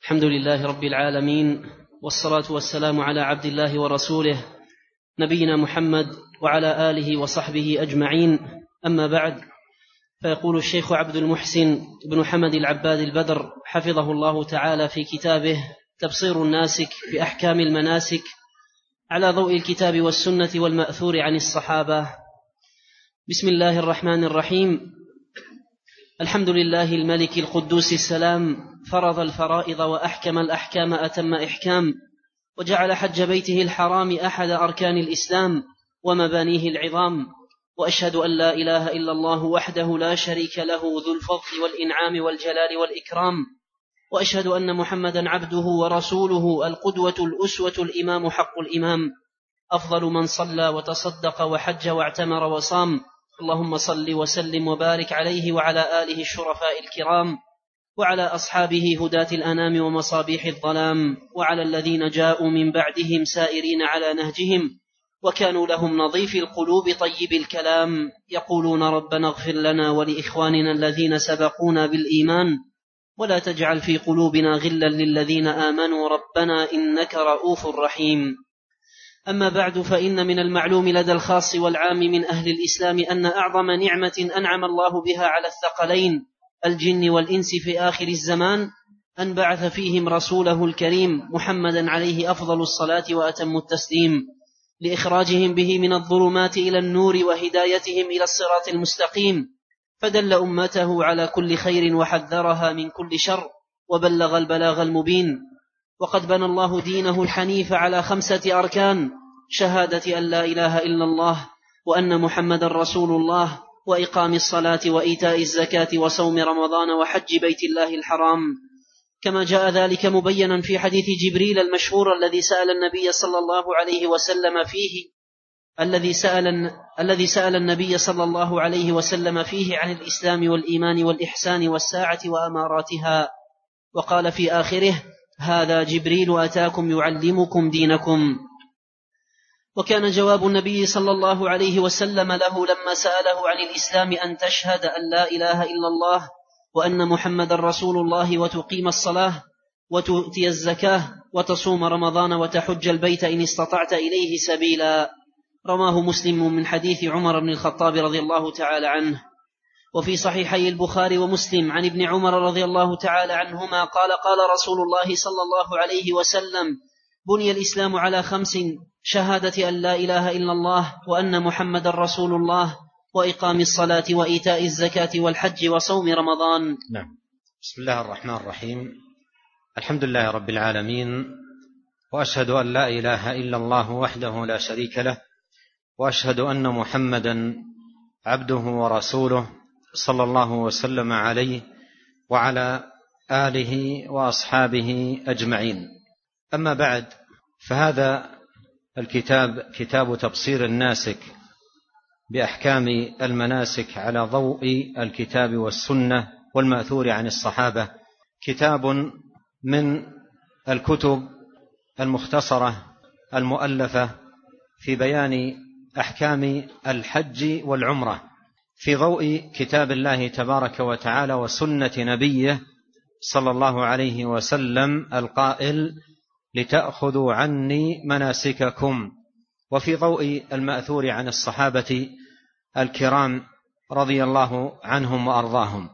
الحمد لله رب العالمين، والصلاة والسلام على عبد الله ورسوله نبينا محمد وعلى آله وصحبه أجمعين. أما بعد، فيقول الشيخ عبد المحسن بن حمد العباد البدر حفظه الله تعالى في كتابه تبصير الناسك بأحكام المناسك على ضوء الكتاب والسنة والمأثور عن الصحابة. بسم الله الرحمن الرحيم. الحمد لله الملك القدوس السلام، فرض الفرائض وأحكم الأحكام أتم إحكام، وجعل حج بيته الحرام أحد أركان الإسلام ومبانيه العظام، وأشهد أن لا إله إلا الله وحده لا شريك له ذو الفضل والإنعام والجلال والإكرام، وأشهد أن محمدا عبده ورسوله القدوة الأسوة الإمام حق الإمام، أفضل من صلى وتصدق وحج واعتمر وصام. اللهم صل وسلم وبارك عليه وعلى آله الشرفاء الكرام، وعلى أصحابه هداة الأنام ومصابيح الظلام، وعلى الذين جاءوا من بعدهم سائرين على نهجهم وكانوا لهم نظيف القلوب طيب الكلام، يقولون ربنا اغفر لنا ولإخواننا الذين سبقونا بالإيمان ولا تجعل في قلوبنا غلا للذين آمنوا ربنا إنك رؤوف رحيم. أما بعد، فإن من المعلوم لدى الخاص والعام من أهل الإسلام أن أعظم نعمة أنعم الله بها على الثقلين الجن والإنس في آخر الزمان أن بعث فيهم رسوله الكريم محمدا عليه أفضل الصلاة وأتم التسليم، لإخراجهم به من الظلمات إلى النور وهدايتهم إلى الصراط المستقيم، فدل أمته على كل خير وحذرها من كل شر وبلغ البلاغ المبين. وقد بنى الله دينه الحنيف على 5 أركان: شهادة أن لا إله إلا الله وأن محمد رسول الله، وإقام الصلاة وإيتاء الزكاة وصوم رمضان وحج بيت الله الحرام، كما جاء ذلك مبينا في حديث جبريل المشهور الذي سأل النبي صلى الله عليه وسلم فيه الذي سأل النبي صلى الله عليه وسلم فيه عن الإسلام والإيمان والإحسان والساعة وأماراتها، وقال في آخره: هذا جبريل أتاكم يعلمكم دينكم. وكان جواب النبي صلى الله عليه وسلم له لما سأله عن الإسلام أن تشهد أن لا إله إلا الله وأن محمد رسول الله، وتقيم الصلاة وتؤتي الزكاة وتصوم رمضان وتحج البيت إن استطعت إليه سبيلا. رواه مسلم من حديث عمر بن الخطاب رضي الله تعالى عنه. وفي صحيحي البخاري ومسلم عن ابن عمر رضي الله تعالى عنهما قال: قال رسول الله صلى الله عليه وسلم: بني الإسلام على 5: شهادة أن لا إله إلا الله وأن محمد رسول الله، وإقام الصلاة وإيتاء الزكاة والحج وصوم رمضان. نعم. بسم الله الرحمن الرحيم. الحمد لله رب العالمين، وأشهد أن لا إله إلا الله وحده لا شريك له، وأشهد أن محمدا عبده ورسوله صلى الله وسلم عليه وعلى آله وأصحابه أجمعين. أما بعد، فهذا الكتاب كتاب تبصير الناسك بأحكام المناسك على ضوء الكتاب والسنة والمأثور عن الصحابة، كتاب من الكتب المختصرة المؤلفة في بيان أحكام الحج والعمرة في ضوء كتاب الله تبارك وتعالى وسنة نبيه صلى الله عليه وسلم القائل: لتأخذوا عني مناسككم، وفي ضوء المأثور عن الصحابة الكرام رضي الله عنهم وأرضاهم.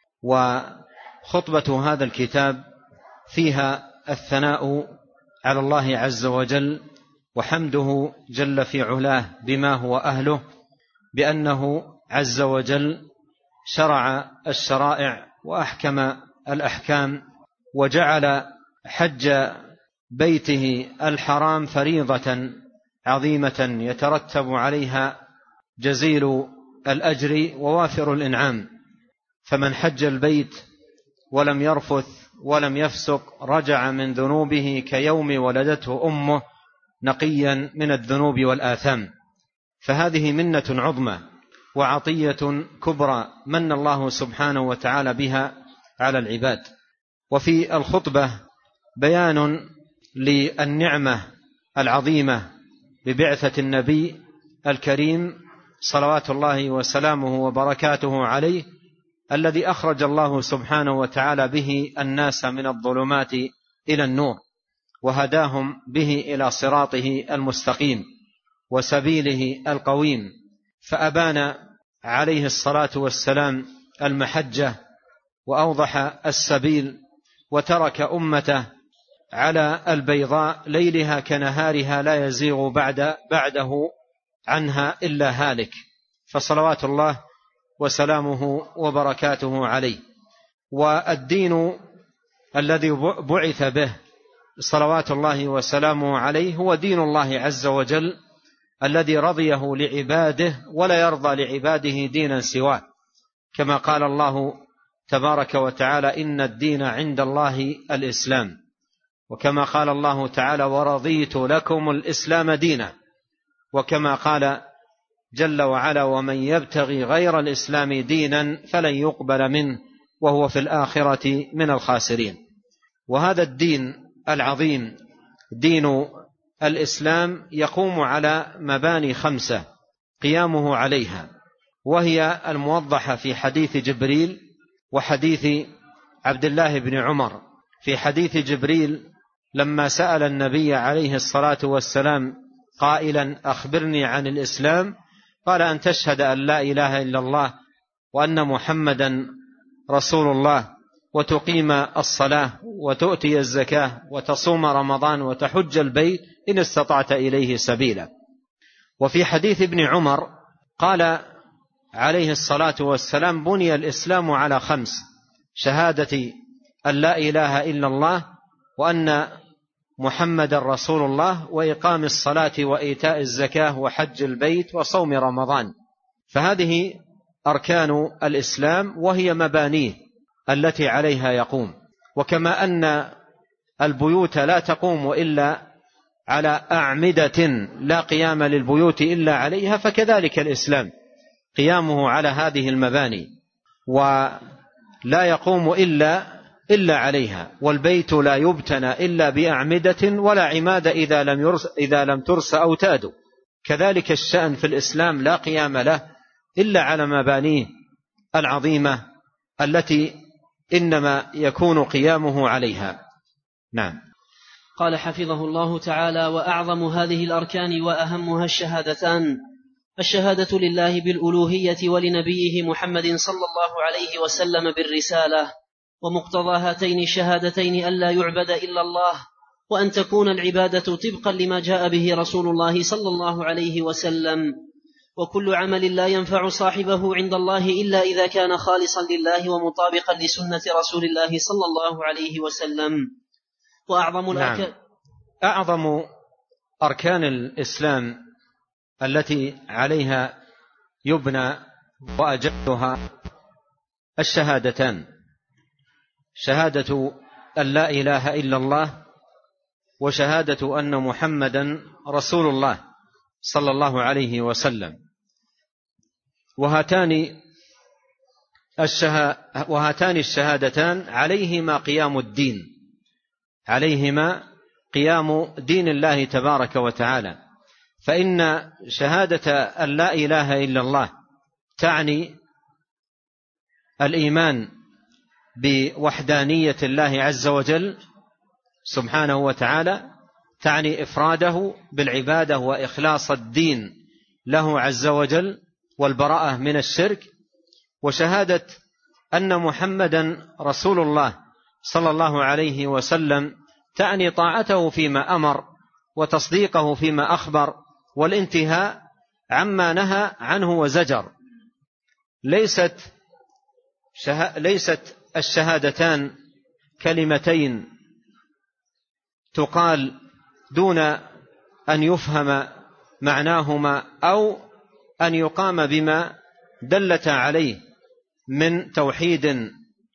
وخطبة هذا الكتاب فيها الثناء على الله عز وجل وحمده جل في علاه بما هو أهله، بأنه عز وجل شرع الشرائع وأحكم الأحكام، وجعل حج بيته الحرام فريضة عظيمة يترتب عليها جزيل الأجر ووافر الإنعام. فمن حج البيت ولم يرفث ولم يفسق رجع من ذنوبه كيوم ولدته أمه نقيا من الذنوب والآثام. فهذه منة عظمى وعطية كبرى من الله سبحانه وتعالى بها على العباد. وفي الخطبة بيان للنعمة العظيمة ببعثة النبي الكريم صلوات الله وسلامه وبركاته عليه، الذي أخرج الله سبحانه وتعالى به الناس من الظلمات إلى النور، وهداهم به إلى صراطه المستقيم وسبيله القويم، فأبان عليه الصلاة والسلام المحجة وأوضح السبيل، وترك أمته على البيضاء ليلها كنهارها لا يزيغ بعده عنها إلا هالك، فصلوات الله وسلامه وبركاته عليه. والدين الذي بعث به صلوات الله وسلامه عليه هو دين الله عز وجل الذي رضيه لعباده ولا يرضى لعباده دينا سواه، كما قال الله تبارك وتعالى: إن الدين عند الله الإسلام، وكما قال الله تعالى: ورضيت لكم الإسلام دينا، وكما قال جل وعلا: ومن يبتغي غير الإسلام دينا فلن يقبل منه وهو في الآخرة من الخاسرين. وهذا الدين العظيم دين الإسلام يقوم على مباني 5 قيامه عليها، وهي الموضحة في حديث جبريل وحديث عبد الله بن عمر. في حديث جبريل لما سأل النبي عليه الصلاة والسلام قائلا: أخبرني عن الإسلام، قال: أن تشهد أن لا إله إلا الله وأن محمدا رسول الله، وتقيم الصلاة، وتؤتي الزكاة، وتصوم رمضان، وتحج البيت إن استطعت إليه سبيلا. وفي حديث ابن عمر قال عليه الصلاة والسلام: بني الإسلام على 5: شهادة أن لا إله إلا الله وأن محمد رسول الله، وإقام الصلاة، وإيتاء الزكاة، وحج البيت، وصوم رمضان. فهذه أركان الإسلام وهي مبانيه التي عليها يقوم. وكما أن البيوت لا تقوم إلا على أعمدة لا قيام للبيوت إلا عليها، فكذلك الإسلام قيامه على هذه المباني ولا يقوم إلا عليها. والبيت لا يبتنى إلا بأعمدة ولا عماد إذا لم ترس أوتاد. كذلك الشأن في الإسلام لا قيام له إلا على مبانيه العظيمة التي إنما يكون قيامه عليها. نعم. قال حفظه الله تعالى: وأعظم هذه الأركان وأهمها الشهادتان: الشهادة لله بالألوهية ولنبيه محمد صلى الله عليه وسلم بالرسالة، ومقتضى هاتين الشهادتين ألا يعبد إلا الله، وأن تكون العبادة طبقا لما جاء به رسول الله صلى الله عليه وسلم، وكل عمل لا ينفع صاحبه عند الله إلا إذا كان خالصا لله ومطابقا لسنة رسول الله صلى الله عليه وسلم. أعظم أركان الإسلام التي عليها يبنى وأجلها الشهادتان: شهادة أن لا إله إلا الله، وشهادة أن محمدا رسول الله صلى الله عليه وسلم. وهاتان الشهادتان عليهما قيام الدين، عليهما قيام دين الله تبارك وتعالى. فإن شهادة أن لا إله إلا الله تعني الإيمان بوحدانية الله عز وجل سبحانه وتعالى، تعني إفراده بالعبادة وإخلاص الدين له عز وجل والبراءة من الشرك. وشهادة أن محمدا رسول الله صلى الله عليه وسلم تعني طاعته فيما أمر، وتصديقه فيما أخبر، والانتهاء عما نهى عنه وزجر. ليست الشهادتان كلمتين تقال دون أن يفهم معناهما أو أن يقام بما دلت عليه من توحيد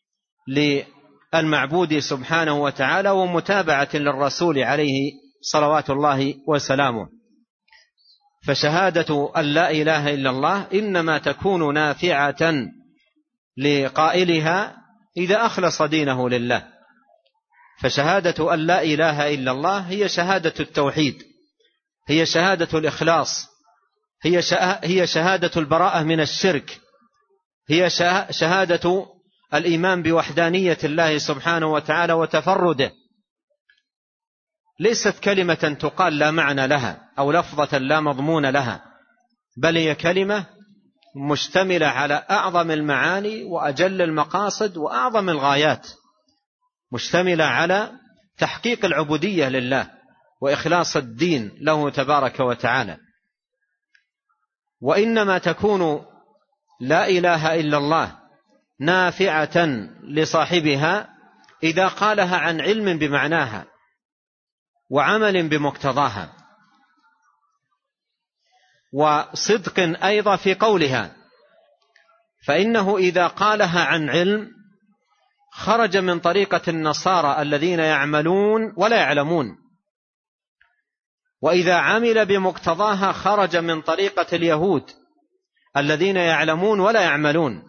للمعبود سبحانه وتعالى ومتابعة للرسول عليه صلوات الله وسلامه. فشهادة أن لا إله إلا الله إنما تكون نافعة لقائلها إذا أخلص دينه لله. فشهادة أن لا إله إلا الله هي شهادة التوحيد، هي شهادة الإخلاص، هي شهادة البراءة من الشرك، هي شهادة الإيمان بوحدانية الله سبحانه وتعالى وتفرده ليست كلمة تقال لا معنى لها أو لفظة لا مضمون لها، بل هي كلمة مشتملة على أعظم المعاني وأجل المقاصد وأعظم الغايات، مشتملة على تحقيق العبودية لله وإخلاص الدين له تبارك وتعالى. وإنما تكون لا إله إلا الله نافعة لصاحبها إذا قالها عن علم بمعناها وعمل بمقتضاها، وصدق أيضا في قولها، فإنه إذا قالها عن علم خرج من طريقة النصارى الذين يعملون ولا يعلمون، وإذا عمل بمقتضاها خرج من طريقة اليهود الذين يعلمون ولا يعملون،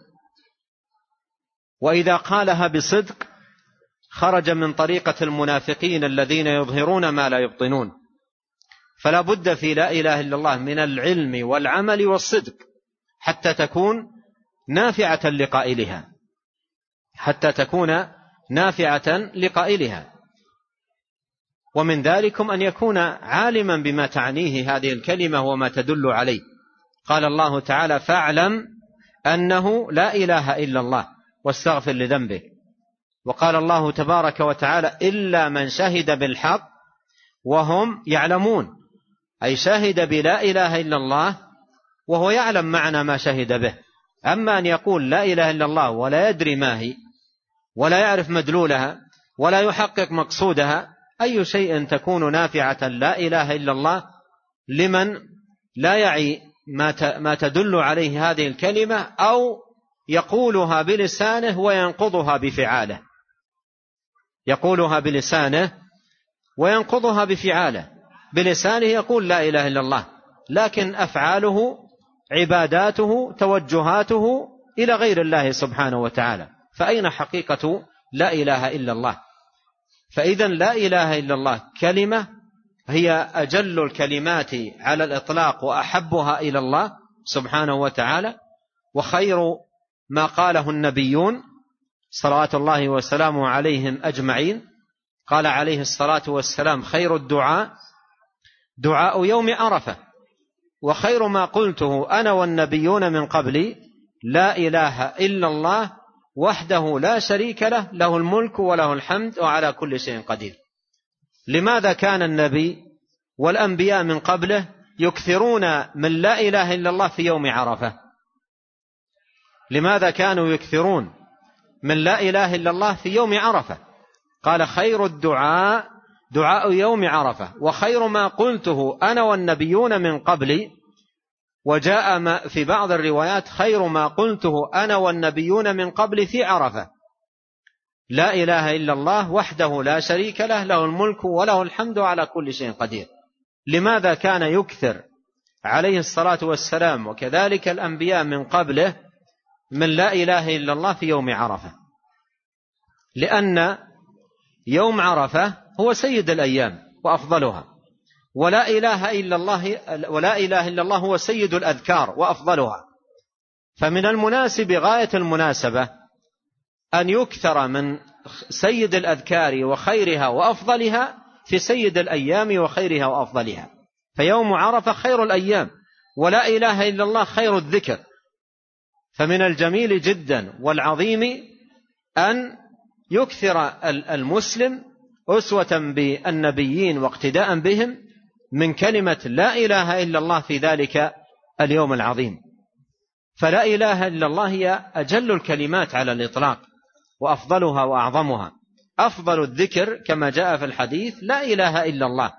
وإذا قالها بصدق خرج من طريقة المنافقين الذين يظهرون ما لا يبطنون. فلا بد في لا إله إلا الله من العلم والعمل والصدق حتى تكون نافعة لقائلها، حتى تكون نافعة لقائلها. ومن ذلكم أن يكون عالما بما تعنيه هذه الكلمة وما تدل عليه. قال الله تعالى: فاعلم أنه لا إله إلا الله واستغفر لذنبه. وقال الله تبارك وتعالى: إلا من شهد بالحق وهم يعلمون، أي شهد بلا إله إلا الله وهو يعلم معنى ما شهد به. أما أن يقول لا إله إلا الله ولا يدري ما هي ولا يعرف مدلولها ولا يحقق مقصودها، أي شيء تكون نافعة لا إله إلا الله لمن لا يعي ما تدل عليه هذه الكلمة، أو يقولها بلسانه وينقضها بفعاله، يقولها بلسانه وينقضها بفعاله. بلسانه يقول لا إله إلا الله، لكن أفعاله عباداته توجهاته إلى غير الله سبحانه وتعالى، فأين حقيقة لا إله إلا الله؟ فإذا لا إله إلا الله كلمة هي أجل الكلمات على الإطلاق وأحبها إلى الله سبحانه وتعالى، وخير ما قاله النبيون صلوات الله وسلامه عليهم أجمعين. قال عليه الصلاة والسلام: خير الدعاء دعاء يوم عرفة، وخير ما قلته أنا والنبيون من قبلي لا إله إلا الله وحده لا شريك له، له الملك وله الحمد وعلى كل شيء قدير. لماذا كان النبي والأنبياء من قبله يكثرون من لا إله إلا الله في يوم عرفة؟ لماذا كانوا يكثرون من لا إله إلا الله في يوم عرفة؟ قال: خير الدعاء دعاء يوم عرفة، وخير ما قلته أنا والنبيون من قبلي. وجاء في بعض الروايات: خير ما قلته أنا والنبيون من قبل في عرفة، لا إله إلا الله وحده لا شريك له، له الملك وله الحمد على كل شيء قدير. لماذا كان يكثر عليه الصلاة والسلام وكذلك الأنبياء من قبله من لا إله إلا الله في يوم عرفة؟ لأن يوم عرفة هو سيد الأيام وأفضلها، ولا إله إلا الله هو سيد الأذكار وأفضلها. فمن المناسب غاية المناسبة أن يكثر من سيد الأذكار وخيرها وأفضلها في سيد الأيام وخيرها وأفضلها. فيوم عرفة خير الأيام، ولا إله إلا الله خير الذكر. فمن الجميل جدا والعظيم أن يكثر المسلم أسوة بالنبيين واقتداء بهم من كلمة لا إله إلا الله في ذلك اليوم العظيم. فلا إله إلا الله هي أجل الكلمات على الإطلاق وأفضلها وأعظمها. أفضل الذكر كما جاء في الحديث لا إله إلا الله.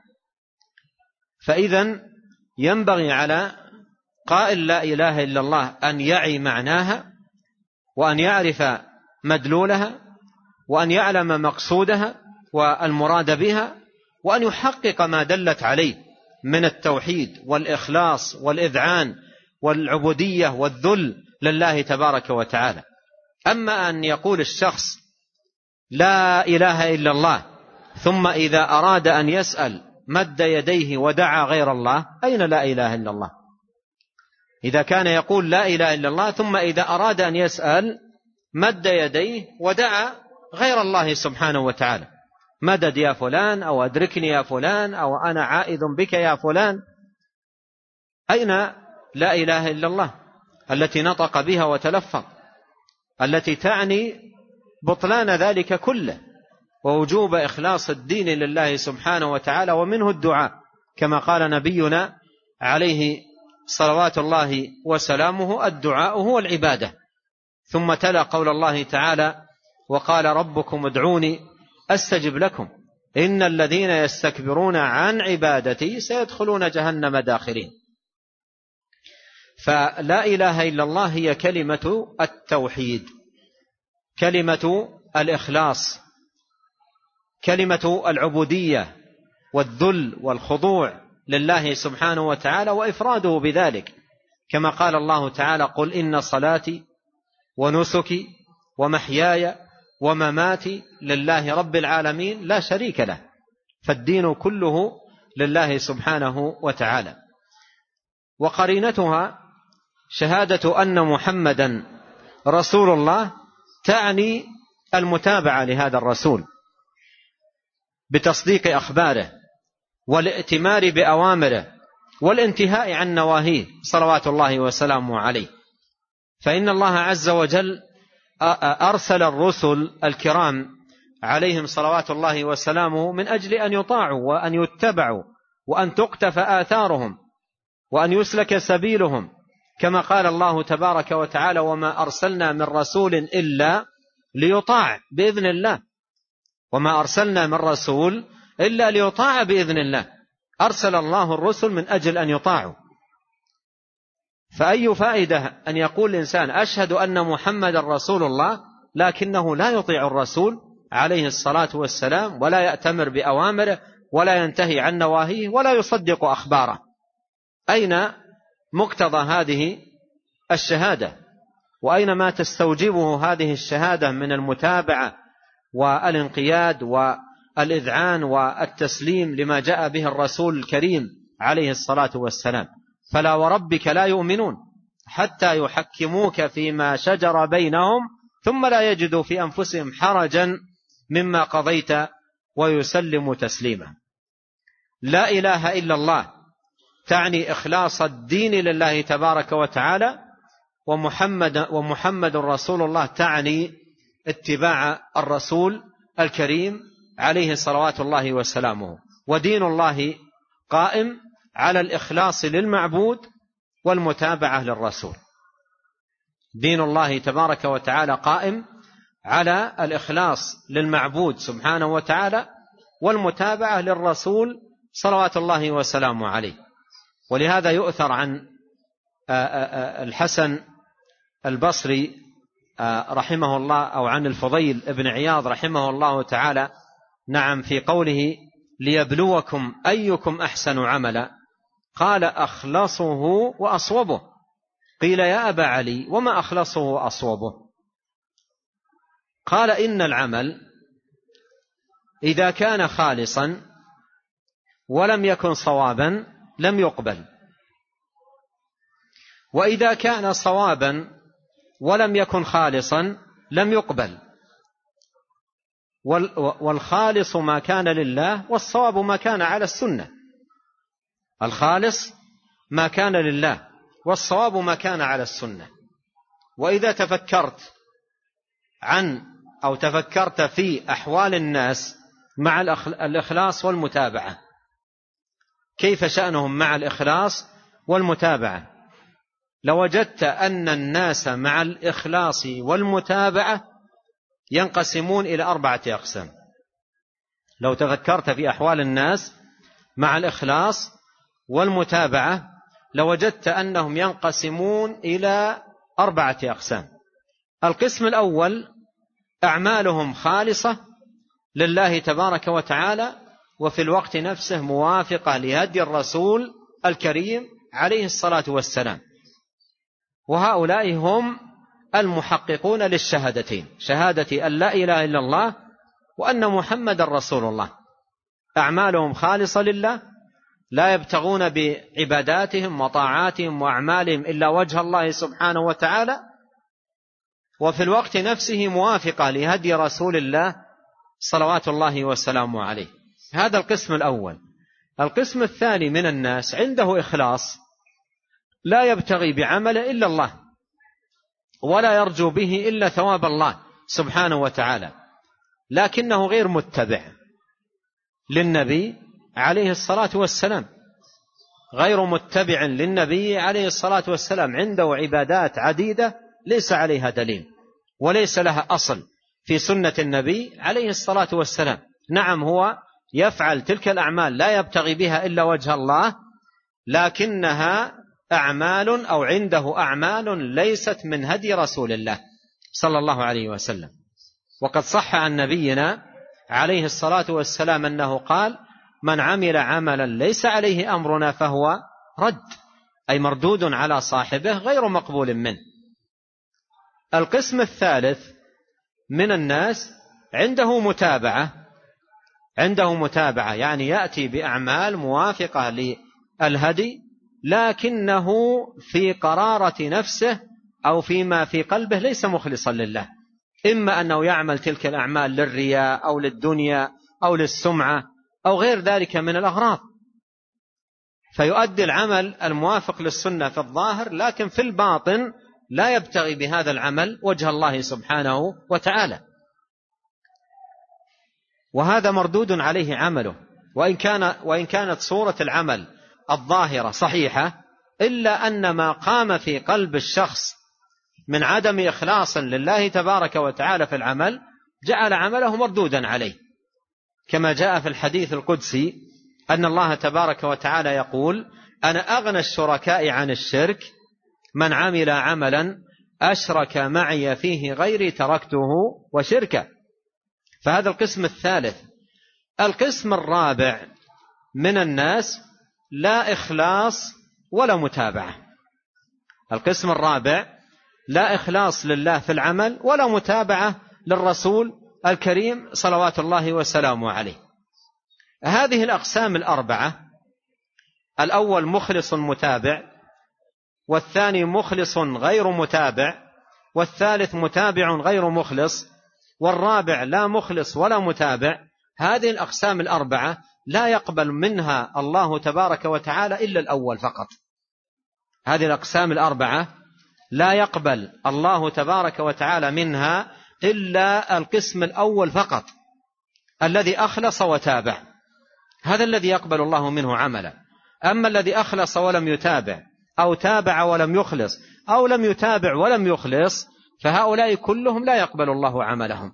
فإذا ينبغي على قائل لا إله إلا الله أن يعي معناها، وأن يعرف مدلولها، وأن يعلم مقصودها والمراد بها، وأن يحقق ما دلت عليه من التوحيد والإخلاص والإذعان والعبودية والذل لله تبارك وتعالى. أما أن يقول الشخص لا إله إلا الله ثم إذا أراد أن يسأل مد يديه ودعا غير الله، أين لا إله إلا الله؟ إذا كان يقول لا إله إلا الله ثم إذا أراد أن يسأل مد يديه ودعا غير الله سبحانه وتعالى، مدد يا فلان، أو أدركني يا فلان، أو أنا عائذ بك يا فلان. أين لا إله إلا الله التي نطق بها وتلفظ، التي تعني بطلان ذلك كله ووجوب إخلاص الدين لله سبحانه وتعالى، ومنه الدعاء كما قال نبينا عليه صلوات الله وسلامه: الدعاء هو العبادة. ثم تلا قول الله تعالى: وقال ربكم ادعوني أستجب لكم إن الذين يستكبرون عن عبادتي سيدخلون جهنم داخرين. فلا إله إلا الله هي كلمة التوحيد، كلمة الإخلاص، كلمة العبودية والذل والخضوع لله سبحانه وتعالى وإفراده بذلك، كما قال الله تعالى: قل إن صلاتي ونسكي ومحياي ومماتي لله رب العالمين لا شريك له. فالدين كله لله سبحانه وتعالى. وقرينتها شهادة أن محمدا رسول الله تعني المتابعة لهذا الرسول بتصديق أخباره والائتمار بأوامره والانتهاء عن نواهيه صلوات الله وسلامه عليه. فإن الله عز وجل أرسل الرسل الكرام عليهم صلوات الله وسلامه من أجل أن يطاعوا وأن يتبعوا وأن تقتفى آثارهم وأن يسلك سبيلهم، كما قال الله تبارك وتعالى: وما أرسلنا من رسول إلا ليطاع بإذن الله. وما أرسلنا من رسول إلا ليطاع بإذن الله. أرسل الله الرسل من أجل أن يطاعوا. فأي فائدة أن يقول الإنسان أشهد أن محمد رسول الله لكنه لا يطيع الرسول عليه الصلاة والسلام، ولا يأتمر بأوامره، ولا ينتهي عن نواهيه، ولا يصدق أخباره؟ أين مقتضى هذه الشهادة؟ وأين ما تستوجبه هذه الشهادة من المتابعة والانقياد والإذعان والتسليم لما جاء به الرسول الكريم عليه الصلاة والسلام؟ فلا وربك لا يؤمنون حتى يحكموك فيما شجر بينهم ثم لا يجدوا في أنفسهم حرجا مما قضيت ويسلموا تسليما. لا إله إلا الله تعني إخلاص الدين لله تبارك وتعالى، ومحمد رسول الله تعني اتباع الرسول الكريم عليه صلوات الله وسلامه. ودين الله قائم على الإخلاص للمعبود والمتابعة للرسول. دين الله تبارك وتعالى قائم على الإخلاص للمعبود سبحانه وتعالى والمتابعة للرسول صلوات الله وسلامه عليه. ولهذا يؤثر عن الحسن البصري رحمه الله، أو عن الفضيل ابن عياض رحمه الله تعالى، نعم، في قوله: ليبلوكم أيكم أحسن عملا، قال: أخلصه وأصوبه. قيل: يا أبا علي وما أخلصه وأصوبه؟ قال: إن العمل إذا كان خالصا ولم يكن صوابا لم يقبل، وإذا كان صوابا ولم يكن خالصا لم يقبل. والخالص ما كان لله والصواب ما كان على السنة. الخالص ما كان لله والصواب ما كان على السنة. وإذا تفكرت تفكرت في أحوال الناس مع الإخلاص والمتابعة، كيف شأنهم مع الإخلاص والمتابعة، لوجدت أن الناس مع الإخلاص والمتابعة ينقسمون إلى 4 أقسام. لو تفكرت في أحوال الناس مع الإخلاص والمتابعة لوجدت أنهم ينقسمون إلى 4 أقسام. القسم الأول: أعمالهم خالصة لله تبارك وتعالى، وفي الوقت نفسه موافقة لهدي الرسول الكريم عليه الصلاة والسلام. وهؤلاء هم المحققون للشهادتين، شهادة أن لا إله إلا الله وأن محمد رسول الله. أعمالهم خالصة لله، لا يبتغون بعباداتهم وطاعاتهم وأعمالهم إلا وجه الله سبحانه وتعالى، وفي الوقت نفسه موافقة لهدي رسول الله صلوات الله وسلامه عليه. هذا القسم الأول. القسم الثاني من الناس عنده إخلاص، لا يبتغي بعمله إلا الله، ولا يرجو به إلا ثواب الله سبحانه وتعالى، لكنه غير متبع للنبي عليه الصلاة والسلام، غير متبع للنبي عليه الصلاة والسلام، عنده عبادات عديدة ليس عليها دليل وليس لها أصل في سنة النبي عليه الصلاة والسلام. نعم، هو يفعل تلك الأعمال لا يبتغي بها إلا وجه الله، لكنها أعمال أو عنده أعمال ليست من هدي رسول الله صلى الله عليه وسلم. وقد صح عن نبينا عليه الصلاة والسلام أنه قال: من عمل عملا ليس عليه أمرنا فهو رد، أي مردود على صاحبه غير مقبول منه. القسم الثالث من الناس عنده متابعة، يعني يأتي بأعمال موافقة للهدي، لكنه في قرارة نفسه أو فيما في قلبه ليس مخلصا لله، إما أنه يعمل تلك الأعمال للرياء أو للدنيا أو للسمعة أو غير ذلك من الأغراض، فيؤدي العمل الموافق للسنة في الظاهر، لكن في الباطن لا يبتغي بهذا العمل وجه الله سبحانه وتعالى، وهذا مردود عليه عمله. وإن كانت صورة العمل الظاهرة صحيحة، إلا أن ما قام في قلب الشخص من عدم إخلاص لله تبارك وتعالى في العمل جعل عمله مردودا عليه، كما جاء في الحديث القدسي أن الله تبارك وتعالى يقول: أنا أغنى الشركاء عن الشرك، من عمل عملا أشرك معي فيه غيري تركته وشركه. فهذا القسم الثالث. القسم الرابع من الناس لا إخلاص ولا متابعة. القسم الرابع لا إخلاص لله في العمل ولا متابعة للرسول الكريم صلوات الله وسلامه عليه. هذه الأقسام الأربعة: الأول مخلص متابع، والثاني مخلص غير متابع، والثالث متابع غير مخلص، والرابع لا مخلص ولا متابع. هذه الأقسام الأربعة لا يقبل منها الله تبارك وتعالى إلا الأول فقط. هذه الأقسام الأربعة لا يقبل الله تبارك وتعالى منها إلا القسم الأول فقط، الذي أخلص وتابع، هذا الذي يقبل الله منه عملا. أما الذي أخلص ولم يتابع، أو تابع ولم يخلص، أو لم يتابع ولم يخلص، فهؤلاء كلهم لا يقبل الله عملهم،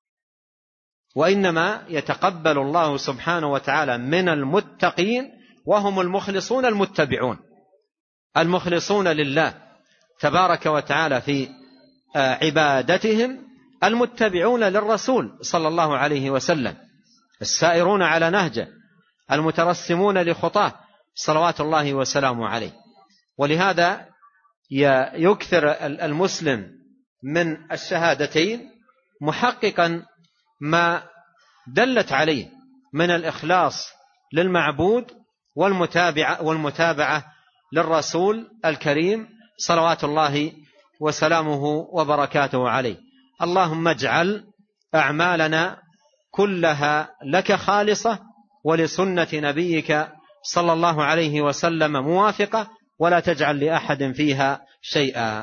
وإنما يتقبل الله سبحانه وتعالى من المتقين، وهم المخلصون المتبعون، المخلصون لله تبارك وتعالى في عبادتهم، المتبعون للرسول صلى الله عليه وسلم، السائرون على نهجه، المترسمون لخطاه صلوات الله وسلامه عليه. ولهذا يكثر المسلم من الشهادتين محققا ما دلت عليه من الإخلاص للمعبود والمتابعة للرسول الكريم صلوات الله وسلامه وبركاته عليه. اللهم اجعل أعمالنا كلها لك خالصة ولسنة نبيك صلى الله عليه وسلم موافقة، ولا تجعل لأحد فيها شيئا.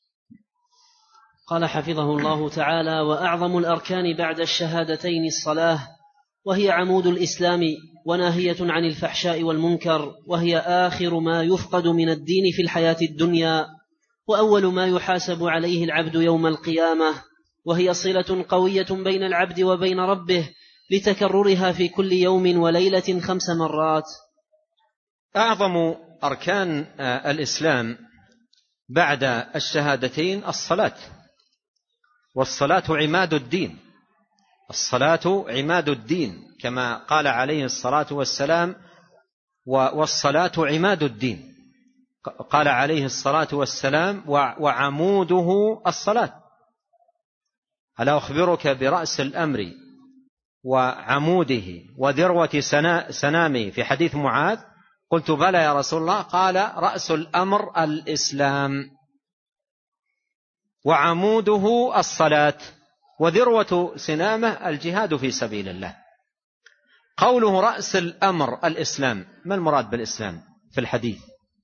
قال حفظه الله تعالى: وأعظم الأركان بعد الشهادتين الصلاة، وهي عمود الإسلام وناهية عن الفحشاء والمنكر، وهي آخر ما يفقد من الدين في الحياة الدنيا، وأول ما يحاسب عليه العبد يوم القيامة، وهي صلة قوية بين العبد وبين ربه لتكررها في كل يوم وليلة 5 مرات. أعظم أركان الإسلام بعد الشهادتين الصلاة، والصلاة عماد الدين، الصلاة عماد الدين كما قال عليه الصلاة والسلام: والصلاة عماد الدين. قال عليه الصلاة والسلام: وعموده الصلاة. ألا أخبرك برأس الأمر وعموده وذروة سنامه في حديث معاذ؟ قلت بلى يا رسول الله. قال: رأس الأمر الإسلام، وعموده الصلاة. وذروة سنامه الجهاد في سبيل الله. قوله رأس الأمر الإسلام، ما المراد بالإسلام في الحديث؟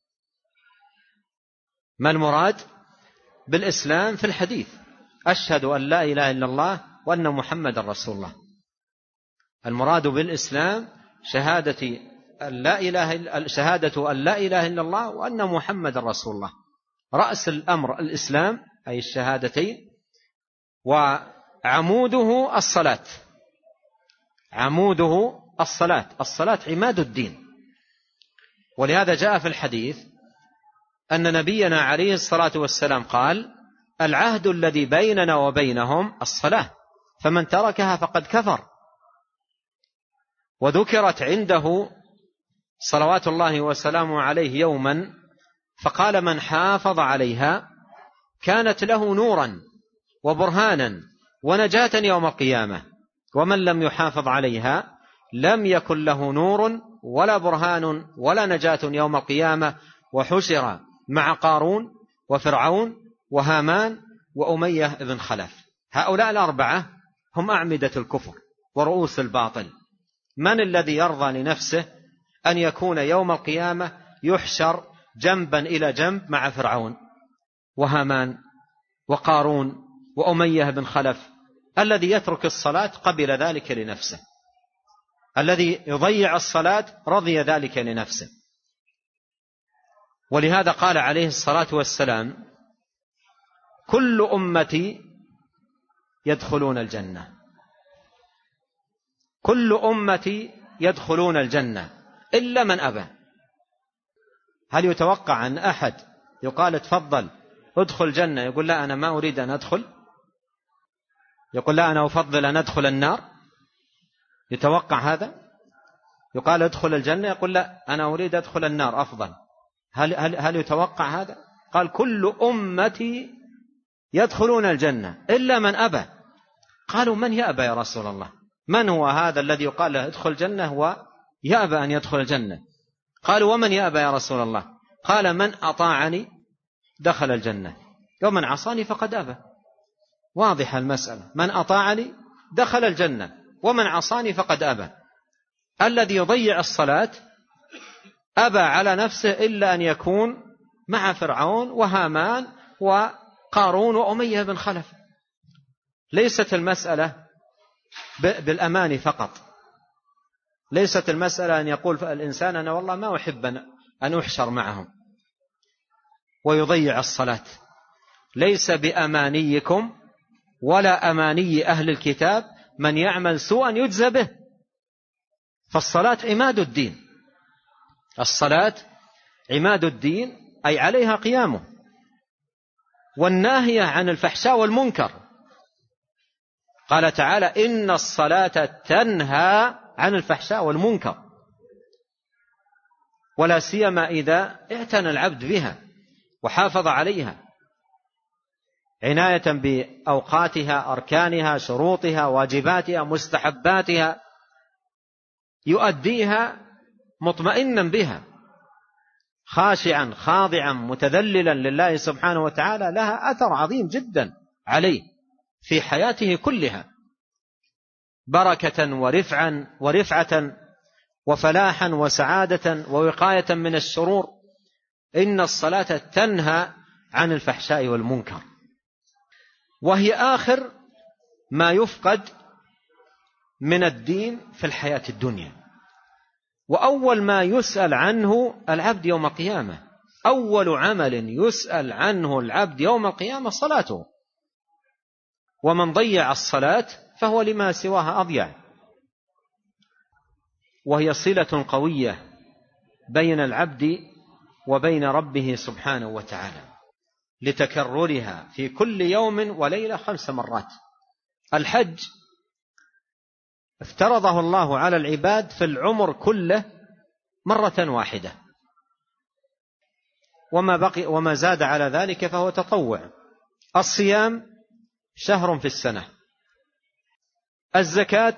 ما المراد بالإسلام في الحديث؟ أشهد أن لا إله إلا الله وأن محمد رسول الله. المراد بالإسلام شهادة أن لا إله إلا الله وأن محمد رسول الله. رأس الأمر الإسلام أي الشهادتين، وعموده الصلاة. عموده الصلاة، الصلاة عماد الدين. ولهذا جاء في الحديث أن نبينا عليه الصلاة والسلام قال: العهد الذي بيننا وبينهم الصلاة، فمن تركها فقد كفر. وذكرت عنده صلوات الله وسلامه عليه يوما فقال: من حافظ عليها كانت له نورا وبرهانا ونجاة يوم القيامة، ومن لم يحافظ عليها لم يكن له نور ولا برهان ولا نجاة يوم القيامة، وحشر مع قارون وفرعون وهامان وأمية بن خلف. هؤلاء الأربعة هم أعمدة الكفر ورؤوس الباطل. من الذي يرضى لنفسه أن يكون يوم القيامة يحشر جنبا إلى جنب مع فرعون وهامان وقارون وأمية بن خلف؟ الذي يترك الصلاة قبل ذلك لنفسه، الذي يضيع الصلاة رضي ذلك لنفسه. ولهذا قال عليه الصلاة والسلام: كل أمتي يدخلون الجنة، كل أمتي يدخلون الجنة إلا من أبى. هل يتوقع أن أحد يقال تفضل ادخل الجنة يقول لا أنا ما أريد أن أدخل؟ يقول لا أنا أفضل أن أدخل النار؟ يتوقع هذا؟ يقال ادخل الجنة يقول لا أنا أريد أدخل النار أفضل. هل يتوقع هذا؟ قال كل أمتي يدخلون الجنة إلا من أبى. قالوا من يأبى يا رسول الله؟ من هو هذا الذي يقال له ادخل الجنة ويأبى أن يدخل الجنة؟ قالوا ومن يأبى يا رسول الله؟ قال من أطاعني دخل الجنة ومن عصاني فقد أبى. واضح المسألة، من أطاعني دخل الجنة ومن عصاني فقد أبى. الذي يضيع الصلاة أبى على نفسه إلا أن يكون مع فرعون وهامان وقارون وأمية بن خلف. ليست المسألة بالأمان فقط، ليست المسألة أن يقول الإنسان أنا والله ما أحب أن أحشر معهم ويضيع الصلاة. ليس بأمانيكم ولا أماني أهل الكتاب من يعمل سوءا يجزى به. فالصلاة عماد الدين، الصلاة عماد الدين أي عليها قيامه، والناهية عن الفحشاء والمنكر. قال تعالى إن الصلاة تنهى عن الفحشاء والمنكر، ولا سيما إذا اعتنى العبد بها وحافظ عليها عناية بأوقاتها، أركانها، شروطها، واجباتها، مستحباتها، يؤديها مطمئنا بها خاشعا خاضعا متذللا لله سبحانه وتعالى، لها أثر عظيم جدا عليه في حياته كلها، بركة ورفعة وفلاحا وسعادة ووقاية من الشرور. إن الصلاة تنهى عن الفحشاء والمنكر، وهي آخر ما يفقد من الدين في الحياة الدنيا، وأول ما يسأل عنه العبد يوم القيامة. أول عمل يسأل عنه العبد يوم القيامة صلاته، ومن ضيع الصلاة فهو لما سواها أضيع. وهي صلة قوية بين العبد وبين ربه سبحانه وتعالى، لتكررها في كل يوم وليلة 5 مرات. الحج افترضه الله على العباد في العمر كله مرة واحدة، وما زاد على ذلك فهو تطوع. الصيام شهر في السنة، الزكاة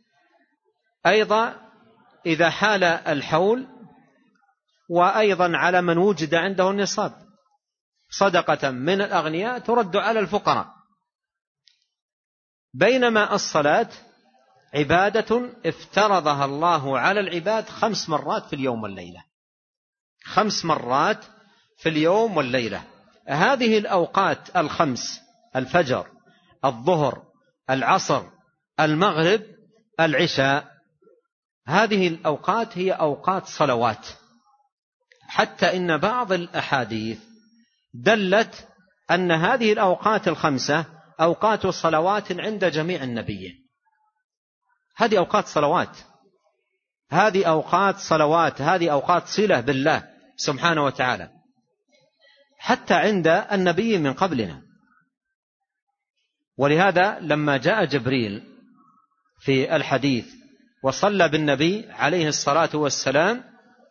أيضا إذا حال الحول، وأيضا على من وجد عنده النصاب، صدقة من الأغنياء ترد على الفقراء. بينما الصلاة عبادة افترضها الله على العباد 5 مرات في اليوم والليلة، 5 مرات في اليوم والليلة. هذه الأوقات 5: الفجر، الظهر، العصر، المغرب، العشاء، هذه الأوقات هي أوقات صلوات. حتى إن بعض الأحاديث دلت أن هذه الأوقات 5 أوقات صلوات عند جميع النبيين. هذه أوقات صلوات، هذه أوقات صلوات، هذه أوقات صلة بالله سبحانه وتعالى، حتى عند النبي من قبلنا. ولهذا لما جاء جبريل في الحديث وصلى بالنبي عليه الصلاة والسلام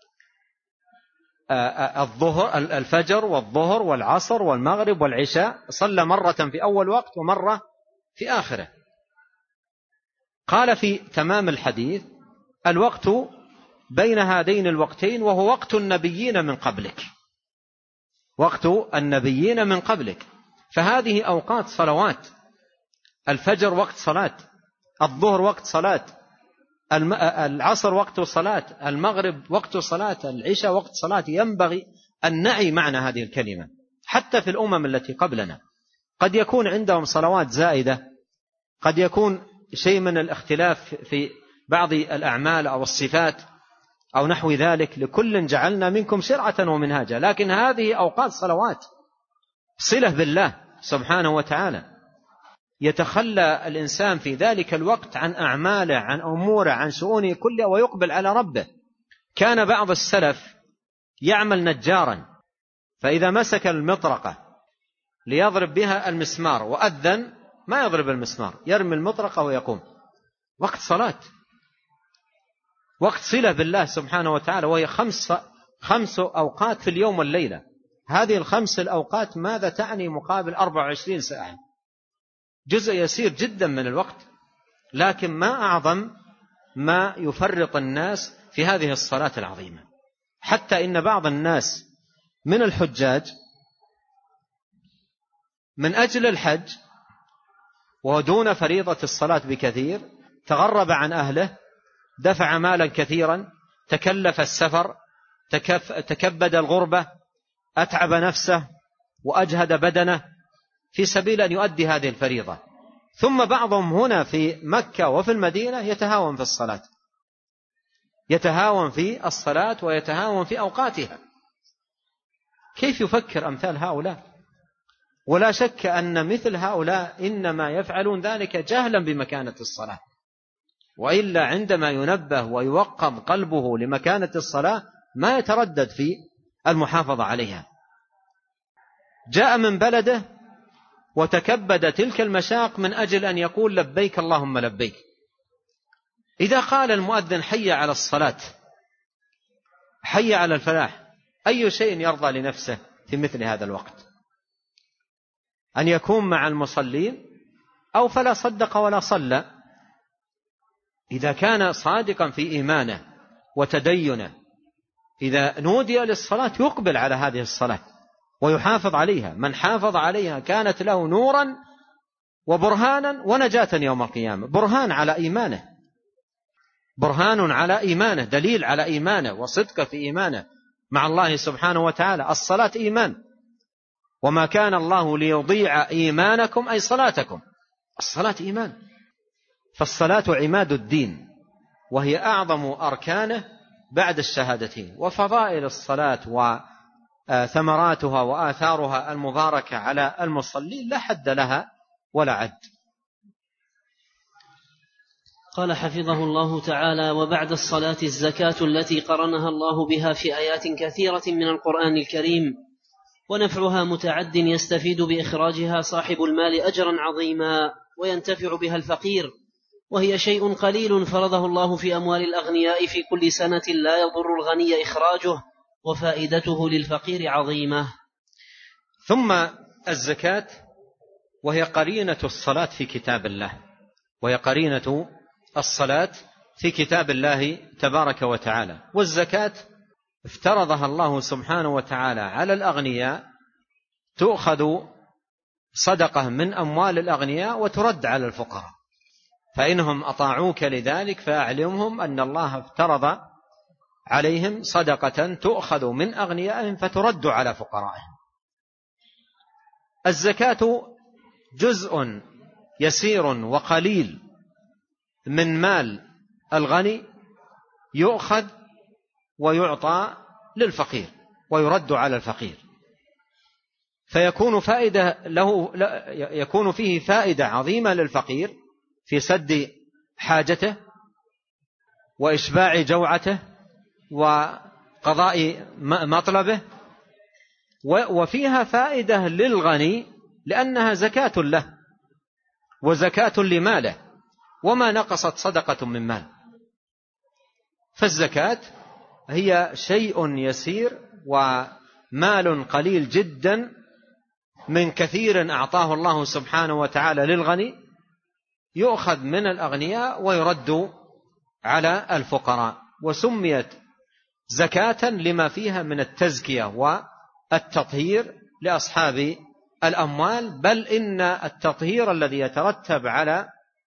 الفجر والظهر والعصر والمغرب والعشاء، صلى مرة في أول وقت ومرة في آخره. قال في تمام الحديث: الوقت بين هذين الوقتين وهو وقت النبيين من قبلك، وقت النبيين من قبلك. فهذه أوقات صلوات، الفجر وقت صلاة، الظهر وقت صلاة، العصر وقت صلاة، المغرب وقت صلاة، العشاء وقت صلاة. ينبغي أن نعي معنى هذه الكلمة. حتى في الأمم التي قبلنا قد يكون عندهم صلوات زائدة، قد يكون شيء من الاختلاف في بعض الأعمال أو الصفات أو نحو ذلك، لكل جعلنا منكم شرعة ومنهاجا، لكن هذه أوقات صلوات صلة بالله سبحانه وتعالى. يتخلى الإنسان في ذلك الوقت عن أعماله، عن أموره، عن شؤونه كلها، ويقبل على ربه. كان بعض السلف يعمل نجارا، فإذا مسك المطرقة ليضرب بها المسمار وأذن ما يضرب المسمار، يرمي المطرقة ويقوم. وقت صلاة، وقت صلة بالله سبحانه وتعالى، وهي 5 أوقات في اليوم والليلة. هذه ال5 الأوقات ماذا تعني مقابل 24 ساعة؟ جزء يسير جدا من الوقت، لكن ما أعظم ما يفرط الناس في هذه الصلاة العظيمة. حتى إن بعض الناس من الحجاج من أجل الحج ودون فريضة الصلاة بكثير تغرب عن أهله، دفع مالا كثيرا، تكلف السفر، تكبد الغربة، أتعب نفسه وأجهد بدنه في سبيل أن يؤدي هذه الفريضة. ثم بعضهم هنا في مكة وفي المدينة يتهاون في الصلاة، يتهاون في الصلاة ويتهاون في أوقاتها. كيف يفكر أمثال هؤلاء؟ ولا شك أن مثل هؤلاء إنما يفعلون ذلك جهلا بمكانة الصلاة، وإلا عندما ينبه ويوقظ قلبه لمكانة الصلاة ما يتردد في المحافظة عليها. جاء من بلده وتكبد تلك المشاق من أجل أن يقول لبيك اللهم لبيك. إذا قال المؤذن حي على الصلاة، حي على الفلاح، أي شيء يرضى لنفسه في مثل هذا الوقت؟ أن يكون مع المصلين أو فلا صدق ولا صلى. إذا كان صادقا في إيمانه وتدينه، إذا نودي للصلاة يقبل على هذه الصلاة ويحافظ عليها. من حافظ عليها كانت له نورا وبرهانا ونجاة يوم القيامة. برهان على إيمانه، برهان على إيمانه، دليل على إيمانه وصدق في إيمانه مع الله سبحانه وتعالى. الصلاة إيمان، وما كان الله ليضيع إيمانكم أي صلاتكم. الصلاة إيمان، فالصلاة عماد الدين، وهي أعظم أركانه بعد الشهادتين. وفضائل الصلاة وثمراتها وآثارها المباركة على المصلين لا حد لها ولا عد. قال حفظه الله تعالى: وبعد الصلاة الزكاة التي قرنها الله بها في آيات كثيرة من القرآن الكريم، ونفعها متعد يستفيد بإخراجها صاحب المال أجرا عظيما وينتفع بها الفقير، وهي شيء قليل فرضه الله في أموال الأغنياء في كل سنة لا يضر الغني إخراجه، وفائدته للفقير عظيمة. ثم الزكاة، وهي قرينة الصلاة في كتاب الله، وهي قرينة الصلاة في كتاب الله تبارك وتعالى. والزكاة افترضها الله سبحانه وتعالى على الأغنياء، تؤخذ صدقة من أموال الأغنياء وترد على الفقراء. فإنهم أطاعوك لذلك فأعلمهم أن الله افترض عليهم صدقة تؤخذ من أغنيائهم فترد على فقرائهم. الزكاة جزء يسير وقليل من مال الغني يؤخذ ويعطى للفقير ويرد على الفقير، فيكون يكون فيه فائدة عظيمة للفقير في سد حاجته وإشباع جوعته وقضاء مطلبه، وفيها فائدة للغني لأنها زكاة له وزكاة لماله، وما نقصت صدقة من مال. فالزكاة هي شيء يسير ومال قليل جدا من كثير أعطاه الله سبحانه وتعالى للغني، يؤخذ من الأغنياء ويرد على الفقراء، وسميت زكاة لما فيها من التزكية والتطهير لأصحاب الأموال، بل إن التطهير الذي يترتب على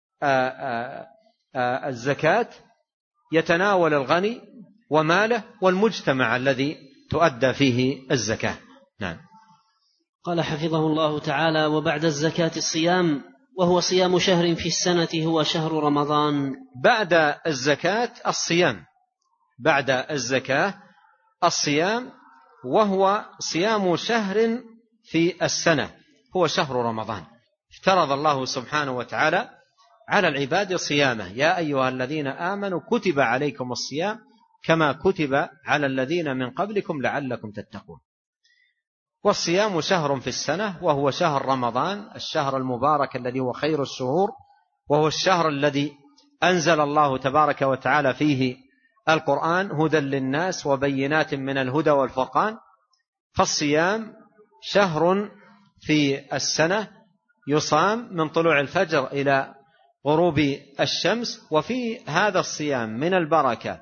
الزكاة يتناول الغني وماله والمجتمع الذي تؤدى فيه الزكاة. نعم. قال حفظه الله تعالى: وبعد الزكاة الصيام، وهو صيام شهر في السنة هو شهر رمضان. بعد الزكاة الصيام، بعد الزكاة الصيام، وهو صيام شهر في السنة هو شهر رمضان. افترض الله سبحانه وتعالى على العباد صيامه: يا أيها الذين آمنوا كتب عليكم الصيام كما كتب على الذين من قبلكم لعلكم تتقون. والصيام شهر في السنة وهو شهر رمضان، الشهر المبارك الذي هو خير الشهور، وهو الشهر الذي أنزل الله تبارك وتعالى فيه القرآن هدى للناس وبينات من الهدى والفرقان. فالصيام شهر في السنة يصام من طلوع الفجر إلى غروب الشمس، وفي هذا الصيام من البركة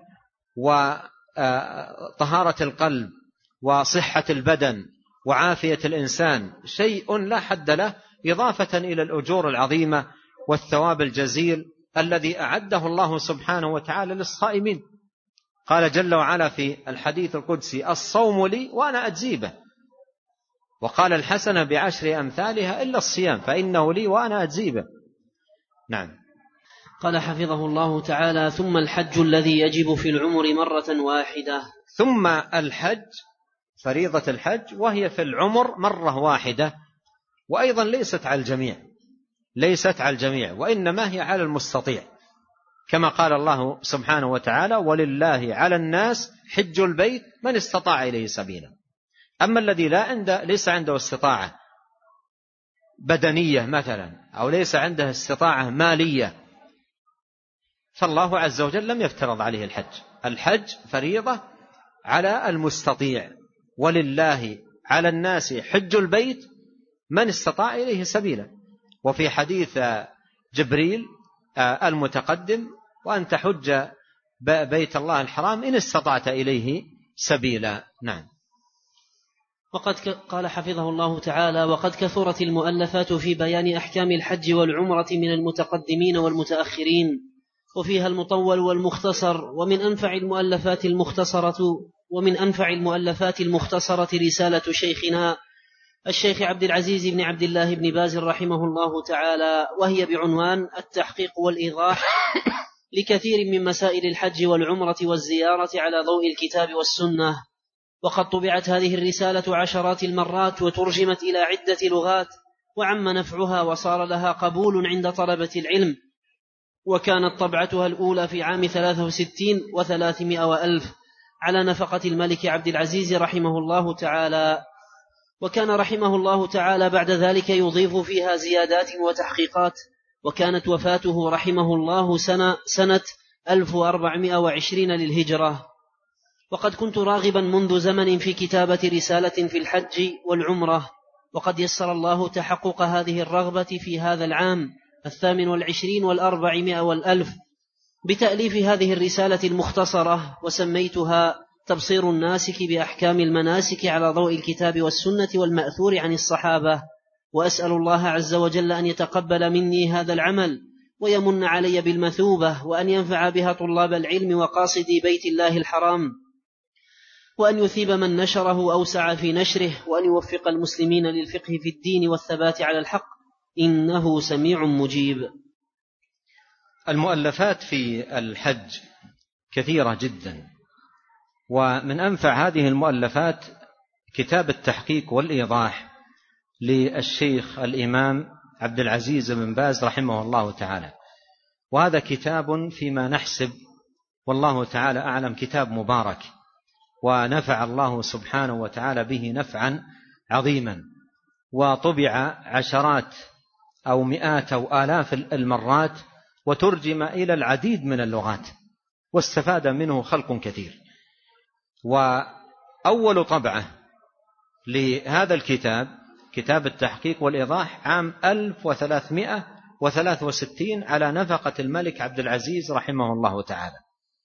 وطهارة القلب وصحة البدن وعافية الإنسان شيء لا حد له، إضافة إلى الأجور العظيمة والثواب الجزيل الذي أعده الله سبحانه وتعالى للصائمين. قال جل وعلا في الحديث القدسي: الصوم لي وأنا أجزي به. وقال: الحسنة بعشر أمثالها إلا الصيام فإنه لي وأنا أجزي به. نعم. قال حفظه الله تعالى: ثم الحج الذي يجب في العمر مرة واحدة. ثم الحج، فريضة الحج، وهي في العمر مرة واحدة، وأيضا ليست على الجميع، ليست على الجميع، وإنما هي على المستطيع، كما قال الله سبحانه وتعالى: ولله على الناس حج البيت من استطاع إليه سبيلا. أما الذي ليس عنده استطاعة بدنية مثلا، أو ليس عنده استطاعة مالية، فالله عز وجل لم يفترض عليه الحج. الحج فريضة على المستطيع، ولله على الناس حج البيت من استطاع إليه سبيلا. وفي حديث جبريل المتقدم: وأن تحج بيت الله الحرام إن استطعت إليه سبيلا. نعم. وقد قال حفظه الله تعالى: وقد كثرت المؤلفات في بيان أحكام الحج والعمرة من المتقدمين والمتأخرين، وفيها المطول والمختصر، ومن أنفع المؤلفات المختصرة رسالة شيخنا الشيخ عبد العزيز بن عبد الله بن باز رحمه الله تعالى، وهي بعنوان التحقيق والإيضاح لكثير من مسائل الحج والعمرة والزيارة على ضوء الكتاب والسنة. وقد طبعت هذه الرسالة عشرات المرات وترجمت إلى عدة لغات، وعم نفعها وصار لها قبول عند طلبة العلم. وكانت طبعتها الأولى في عام 63 و300 وألف على نفقة الملك عبد العزيز رحمه الله تعالى. وكان رحمه الله تعالى بعد ذلك يضيف فيها زيادات وتحقيقات. وكانت وفاته رحمه الله سنة 1420 للهجرة. وقد كنت راغبا منذ زمن في كتابة رسالة في الحج والعمرة، وقد يسر الله تحقق هذه الرغبة في هذا العام 28 و400 والألف بتأليف هذه الرسالة المختصرة، وسميتها تبصير الناسك بأحكام المناسك على ضوء الكتاب والسنة والمأثور عن الصحابة. وأسأل الله عز وجل أن يتقبل مني هذا العمل ويمن علي بالمثوبة، وأن ينفع بها طلاب العلم وقاصدي بيت الله الحرام، وأن يثيب من نشره أو سعى في نشره، وأن يوفق المسلمين للفقه في الدين والثبات على الحق، إنه سميع مجيب. المؤلفات في الحج كثيرة جدا، ومن أنفع هذه المؤلفات كتاب التحقيق والإيضاح للشيخ الإمام عبد العزيز بن باز رحمه الله تعالى، وهذا كتاب فيما نحسب والله تعالى أعلم كتاب مبارك، ونفع الله سبحانه وتعالى به نفعا عظيما، وطبع عشرات أو مئات أو آلاف المرات، وترجم إلى العديد من اللغات، واستفاد منه خلق كثير. وأول طبعة لهذا الكتاب كتاب التحقيق والإيضاح عام 1363 على نفقة الملك عبد العزيز رحمه الله تعالى،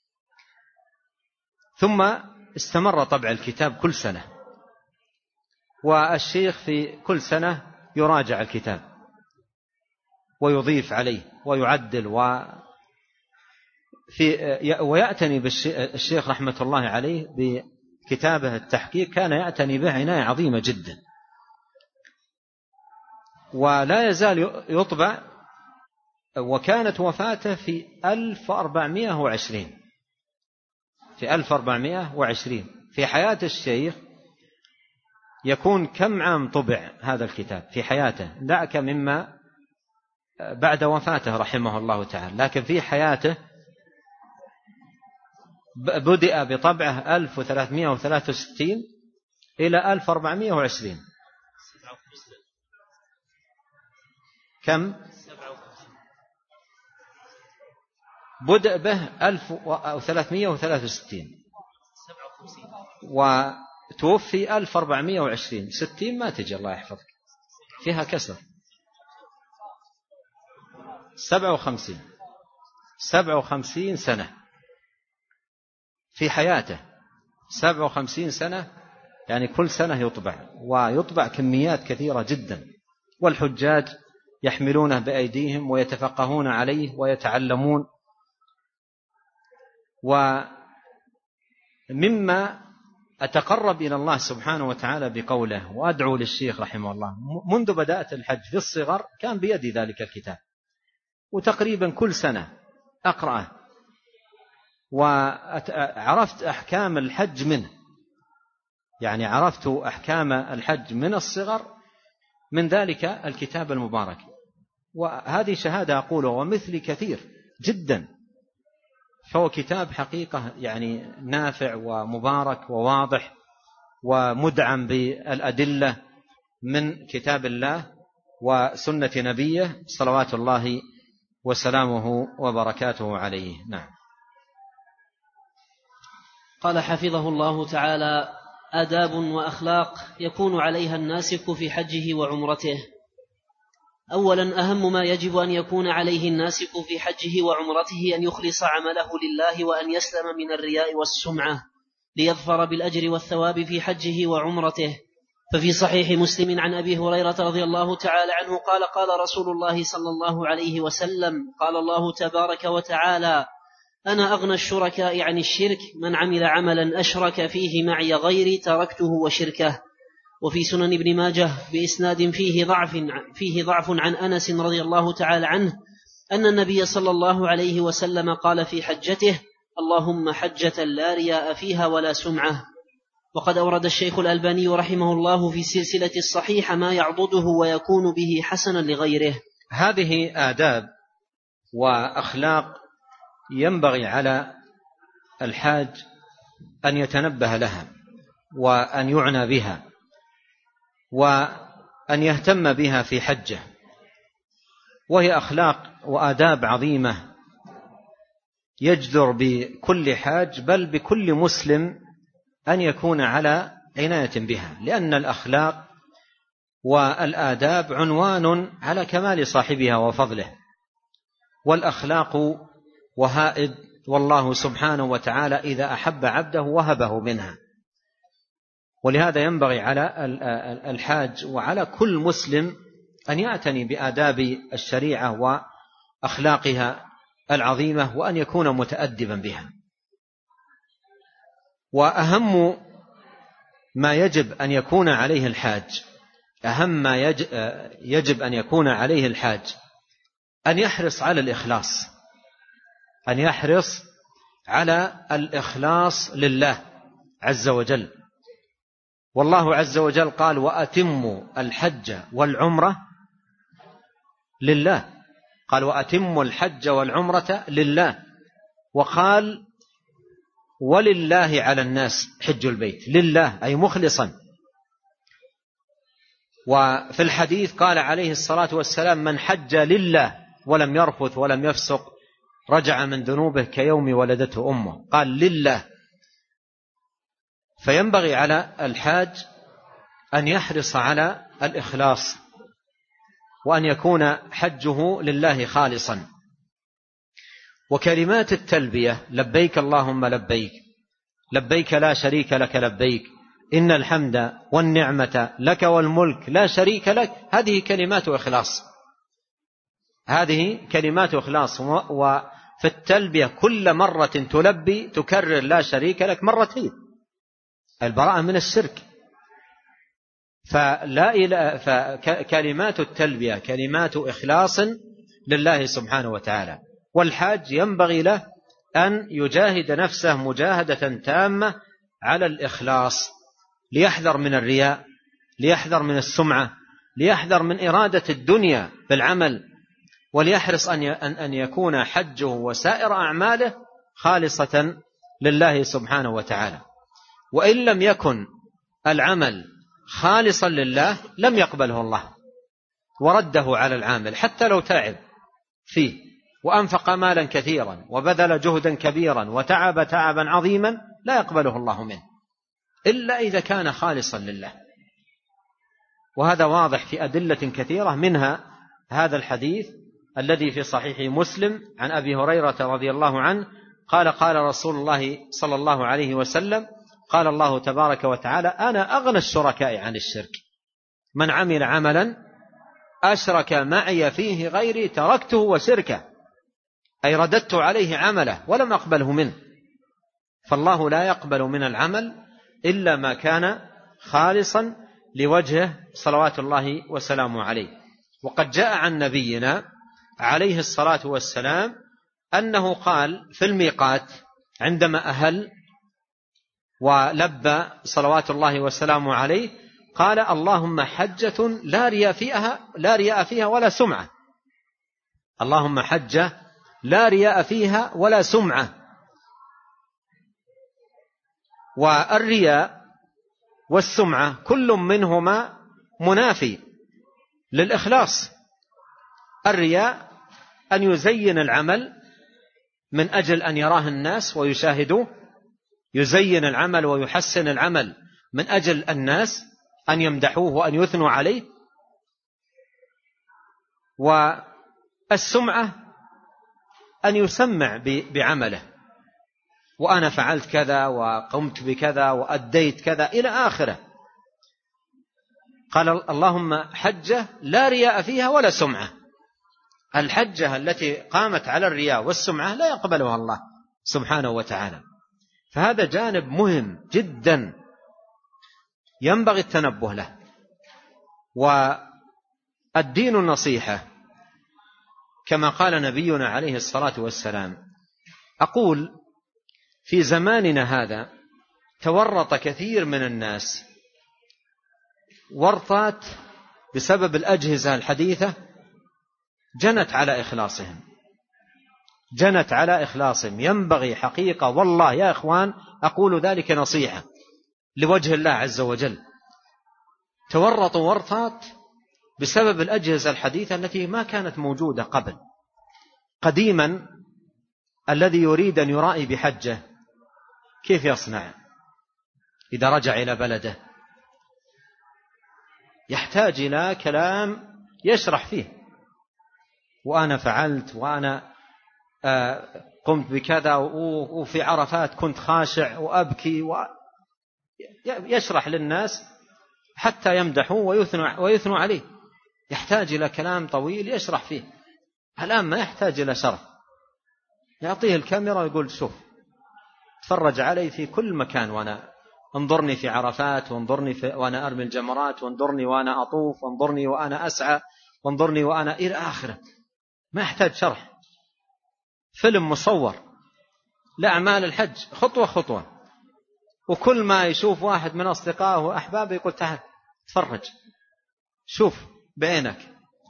ثم استمر طبع الكتاب كل سنة، والشيخ في كل سنة يراجع الكتاب ويضيف عليه ويعدل ويعتني بالشيخ رحمة الله عليه بكتابه التحقيق، كان يعتني به عناية عظيمة جدا، ولا يزال يطبع. وكانت وفاته في 1420 في حياة الشيخ. يكون كم عام طبع هذا الكتاب في حياته؟ دعك مما بعد وفاته رحمه الله تعالى، لكن في حياته بدأ بطبعه 1363 إلى 1420. كم؟ بدأ به 1363 وتوفي 1420. 60 ما تجي، الله يحفظك، فيها كسر. 57 سنة في حياته، 57 سنة، يعني كل سنة يطبع، ويطبع كميات كثيرة جدا، والحجاج يحملونه بأيديهم ويتفقهون عليه ويتعلمون. ومما أتقرب إلى الله سبحانه وتعالى بقوله، وأدعو للشيخ رحمه الله، منذ بدأت الحج في الصغر كان بيدي ذلك الكتاب، وتقريبا كل سنة أقرأه، وعرفت أحكام الحج منه، يعني عرفت أحكام الحج من الصغر من ذلك الكتاب المبارك. وهذه شهادة أقوله، ومثل كثير جدا، فهو كتاب حقيقة يعني نافع ومبارك وواضح ومدعم بالأدلة من كتاب الله وسنة نبيه صلوات الله وسلامه وبركاته عليه. نعم. قال حفظه الله تعالى: آداب وأخلاق يكون عليها الناسك في حجه وعمرته. أولا، أهم ما يجب أن يكون عليه الناسك في حجه وعمرته أن يخلص عمله لله، وأن يسلم من الرياء والسمعة، ليظفر بالأجر والثواب في حجه وعمرته. ففي صحيح مسلم عن أبي هريرة رضي الله تعالى عنه قال: قال رسول الله صلى الله عليه وسلم: قال الله تبارك وتعالى: أنا أغنى الشركاء عن الشرك، من عمل عملا أشرك فيه معي غيري تركته وشركه. وفي سنن ابن ماجه بإسناد فيه ضعف عن أنس رضي الله تعالى عنه أن النبي صلى الله عليه وسلم قال في حجته: اللهم حجة لا رياء فيها ولا سمعة. وقد أورد الشيخ الألباني رحمه الله في السلسلة الصحيحة ما يعضده ويكون به حسنا لغيره. هذه آداب وأخلاق ينبغي على الحاج أن يتنبه لها، وأن يعنى بها، وأن يهتم بها في حجه، وهي أخلاق وآداب عظيمة يجدر بكل حاج، بل بكل مسلم، أن يكون على عناية بها، لأن الأخلاق والآداب عنوان على كمال صاحبها وفضله، والأخلاق وهائد، والله سبحانه وتعالى إذا أحب عبده وهبه منها. ولهذا ينبغي على الحاج وعلى كل مسلم أن يعتني بآداب الشريعة أخلاقها العظيمة وأن يكون متأدبا بها. وأهم ما يجب أن يكون عليه الحاج، أهم ما يجب أن يكون عليه الحاج أن يحرص على الإخلاص، أن يحرص على الإخلاص لله عز وجل. والله عز وجل قال: وأتموا الحج والعمرة لله. قال: وأتموا الحج والعمرة لله. وقال: ولله على الناس حج البيت. لله أي مخلصا. وفي الحديث قال عليه الصلاة والسلام: من حج لله ولم يرفث ولم يفسق رجع من ذنوبه كيوم ولدته أمه. قال لله. فينبغي على الحاج أن يحرص على الإخلاص، وأن يكون حجه لله خالصا. وكلمات التلبية: لبيك اللهم لبيك، لبيك لا شريك لك لبيك، إن الحمد والنعمة لك والملك لا شريك لك، هذه كلمات إخلاص، هذه كلمات إخلاص. وفي التلبية كل مرة تلبي تكرر لا شريك لك مرتين، البراءة من الشرك. فكلمات التلبية كلمات إخلاص لله سبحانه وتعالى. والحاج ينبغي له أن يجاهد نفسه مجاهدة تامة على الإخلاص، ليحذر من الرياء، ليحذر من السمعة، ليحذر من إرادة الدنيا بالعمل، وليحرص أن يكون حجه وسائر أعماله خالصة لله سبحانه وتعالى. وإن لم يكن العمل خالصا لله لم يقبله الله، ورده على العامل حتى لو تعب فيه وأنفق مالا كثيرا وبذل جهدا كبيرا وتعب تعبا عظيما، لا يقبله الله منه إلا إذا كان خالصا لله. وهذا واضح في أدلة كثيرة، منها هذا الحديث الذي في صحيح مسلم عن أبي هريرة رضي الله عنه قال: قال رسول الله صلى الله عليه وسلم: قال الله تبارك وتعالى: أنا أغنى الشركاء عن الشرك، من عمل عملا أشرك معي فيه غيري تركته وشركه، أي رددت عليه عمله ولم أقبله منه. فالله لا يقبل من العمل إلا ما كان خالصا لوجهه صلوات الله وسلامه عليه. وقد جاء عن نبينا عليه الصلاة والسلام أنه قال في الميقات عندما أهل ولبى صلوات الله وسلامه عليه، قال: اللهم حجة لا رياء فيها ولا سمعة. اللهم حجة لا رياء فيها ولا سمعة. والرياء والسمعة كل منهما منافي للإخلاص. الرياء أن يزين العمل من أجل أن يراه الناس ويشاهدوه، يزين العمل ويحسن العمل من أجل الناس أن يمدحوه وأن يثنوا عليه. والسمعة أن يسمع بعمله، وأنا فعلت كذا وقمت بكذا وأديت كذا إلى آخره. قال: اللهم حجة لا رياء فيها ولا سمعة. الحجة التي قامت على الرياء والسمعة لا يقبلها الله سبحانه وتعالى. فهذا جانب مهم جدا ينبغي التنبه له. والدين النصيحة كما قال نبينا عليه الصلاة والسلام. أقول في زماننا هذا تورط كثير من الناس ورطات بسبب الأجهزة الحديثة، جنت على إخلاصهم. ينبغي حقيقة والله يا إخوان، أقول ذلك نصيحة لوجه الله عز وجل، تورطوا ورطات بسبب الأجهزة الحديثة التي ما كانت موجودة قبل. قديما الذي يريد أن يرائي بحجه كيف يصنع إذا رجع إلى بلده؟ يحتاج إلى كلام يشرح فيه، وأنا فعلت وأنا قمت بكذا وفي عرفات كنت خاشع وأبكي، يشرح للناس حتى يمدحوا ويثنوا عليه. يحتاج إلى كلام طويل يشرح فيه. الآن ما يحتاج إلى شرح، يعطيه الكاميرا ويقول شوف تفرج علي في كل مكان، وأنا انظرني في عرفات، وانظرني وأنا أرمي الجمرات، وانظرني وأنا أطوف، وانظرني وأنا أسعى، وانظرني وأنا إلى آخره. ما يحتاج شرح، فيلم مصور لأعمال الحج خطوة خطوة. وكل ما يشوف واحد من أصدقائه وأحبابه يقول تعال تفرج، شوف بعينك،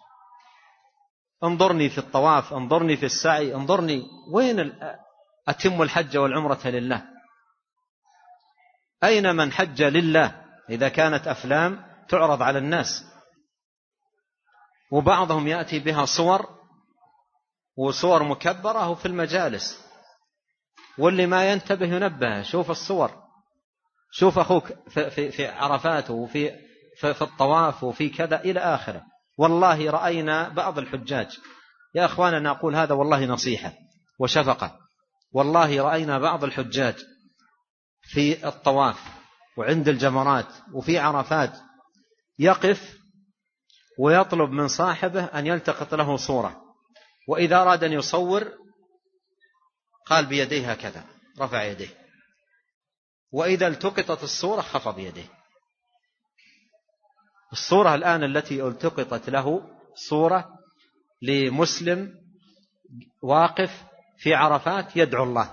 انظرني في الطواف، انظرني في السعي، انظرني وين أتم الحج والعمرة لله. أين من حج لله إذا كانت أفلام تعرض على الناس؟ وبعضهم يأتي بها وصور مكبرة في المجالس، واللي ما ينتبه ينبه، شوف الصور، شوف أخوك في عرفات وفي الطواف وفي كذا إلى آخره. والله رأينا بعض الحجاج، يا أخواننا نقول هذا والله نصيحة وشفقة، والله رأينا بعض الحجاج في الطواف وعند الجمرات وفي عرفات يقف ويطلب من صاحبه أن يلتقط له صورة، وإذا أراد أن يصور قال بيديه هكذا، رفع يديه، وإذا التقطت الصورة خفض يديه. الصورة الآن التي التقطت له صورة لمسلم واقف في عرفات يدعو الله،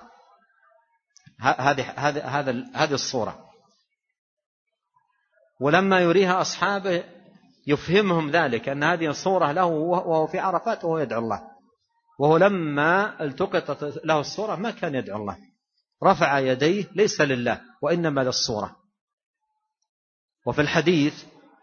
هذه الصورة، ولما يريها أصحابه يفهمهم ذلك أن هذه الصورة له وهو في عرفات وهو يدعو الله، وهو لما التقطت له الصورة ما كان يدعو الله، رفع يديه ليس لله وإنما للصورة. وفي الحديث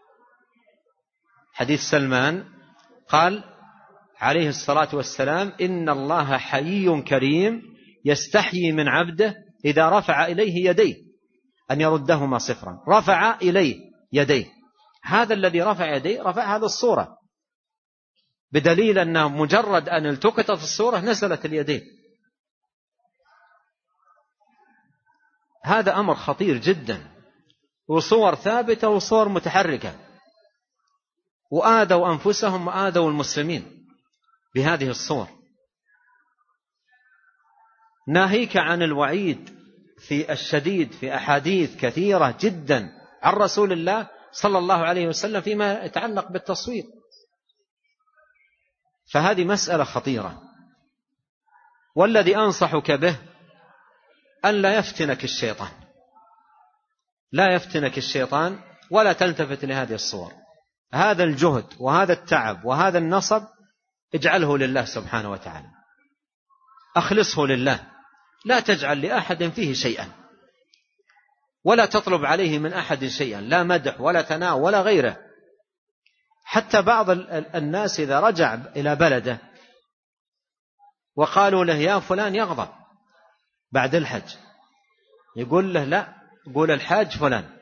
حديث سلمان قال عليه الصلاة والسلام إن الله حيي كريم يستحيي من عبده إذا رفع إليه يديه أن يردهما صفرا. رفع إليه يديه، هذا الذي رفع يديه رفع هذا الصورة، بدليل أنه مجرد أن التقطت الصورة نزلت اليدين. هذا أمر خطير جدا، وصور ثابتة وصور متحركة، وآذوا أنفسهم وآذوا المسلمين بهذه الصور. ناهيك عن الوعيد في الشديد في أحاديث كثيرة جدا عن رسول الله صلى الله عليه وسلم فيما يتعلق بالتصوير. فهذه مسألة خطيرة، والذي أنصحك به أن لا يفتنك الشيطان، لا يفتنك الشيطان ولا تلتفت لهذه الصور. هذا الجهد وهذا التعب وهذا النصب اجعله لله سبحانه وتعالى، أخلصه لله، لا تجعل لأحد فيه شيئا، ولا تطلب عليه من أحد شيئا، لا مدح ولا ثناء ولا غيره. حتى بعض الناس إذا رجع إلى بلده وقالوا له يا فلان يغضب بعد الحج، يقول له لا، قول الحاج فلان،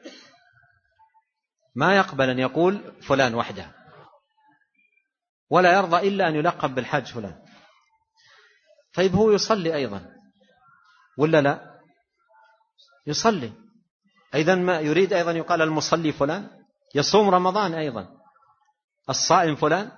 ما يقبل أن يقول فلان وحده، ولا يرضى إلا أن يلقب بالحاج فلان. طيب هو يصلي أيضا ولا لا؟ يصلي أيضا، ما يريد أيضا يقال المصلي فلان، يصوم رمضان أيضا، الصائم فلان.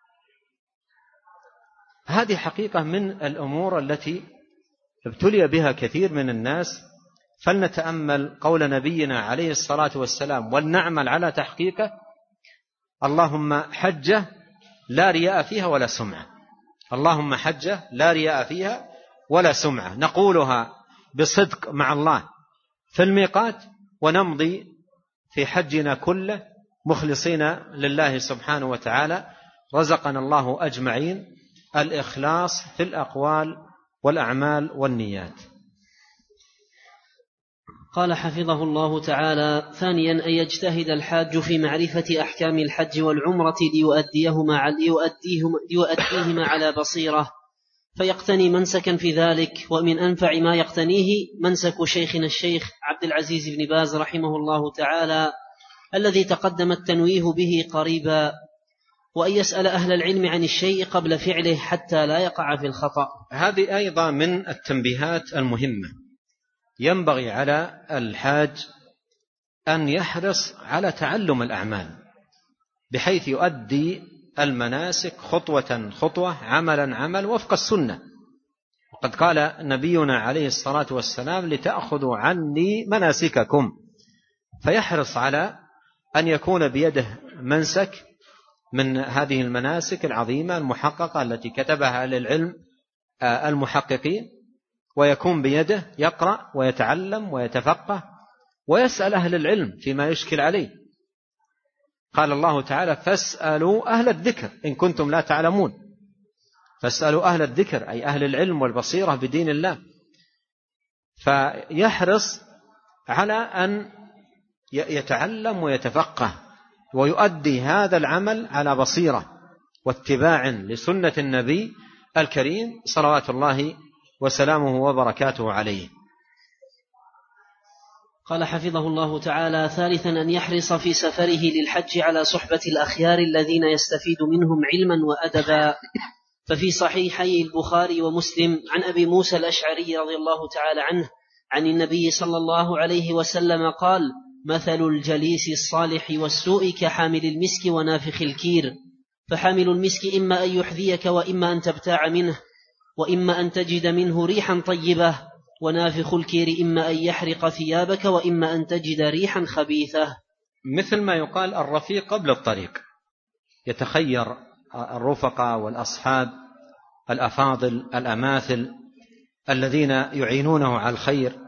هذه حقيقة من الأمور التي ابتلي بها كثير من الناس، فلنتأمل قول نبينا عليه الصلاة والسلام ولنعمل على تحقيقه: اللهم حجة لا رياء فيها ولا سمعة. اللهم حجة لا رياء فيها ولا سمعة، نقولها بصدق مع الله في الميقات، ونمضي في حجنا كله مخلصين لله سبحانه وتعالى. رزقنا الله أجمعين الإخلاص في الأقوال والأعمال والنيات. قال حفظه الله تعالى: ثانيا أن يجتهد الحاج في معرفة أحكام الحج والعمرة ليؤديهما على بصيرة، فيقتني منسكا في ذلك. ومن أنفع ما يقتنيه منسك شيخنا الشيخ عبد العزيز بن باز رحمه الله تعالى الذي تقدم التنويه به قريبا، وأن يسأل أهل العلم عن الشيء قبل فعله حتى لا يقع في الخطأ. هذه أيضا من التنبيهات المهمة. ينبغي على الحاج أن يحرص على تعلم الأعمال بحيث يؤدي المناسك خطوة خطوة عملا عمل وفق السنة. وقد قال نبينا عليه الصلاة والسلام لتأخذوا عني مناسككم، فيحرص على أن يكون بيده منسك من هذه المناسك العظيمة المحققة التي كتبها أهل العلم المحققين، ويكون بيده يقرأ ويتعلم ويتفقه ويسأل أهل العلم فيما يشكل عليه. قال الله تعالى فاسألوا أهل الذكر إن كنتم لا تعلمون، فاسألوا أهل الذكر أي أهل العلم والبصيرة بدين الله. فيحرص على أن يتعلم ويتفقه ويؤدي هذا العمل على بصيرة واتباع لسنة النبي الكريم صلوات الله وسلامه وبركاته عليه. قال حفظه الله تعالى: ثالثا أن يحرص في سفره للحج على صحبة الأخيار الذين يستفيد منهم علما وأدبا. ففي صحيحي البخاري ومسلم عن أبي موسى الأشعري رضي الله تعالى عنه عن النبي صلى الله عليه وسلم قال: مثل الجليس الصالح والسوء كحامل المسك ونافخ الكير، فحامل المسك إما أن يحذيك وإما أن تبتاع منه، وإما أن تجد منه ريحا طيبة، ونافخ الكير إما أن يحرق ثيابك وإما أن تجد ريحا خبيثة. مثل ما يقال الرفيق قبل الطريق، يتخير الرفقاء والأصحاب الأفاضل الأماثل الذين يعينونه على الخير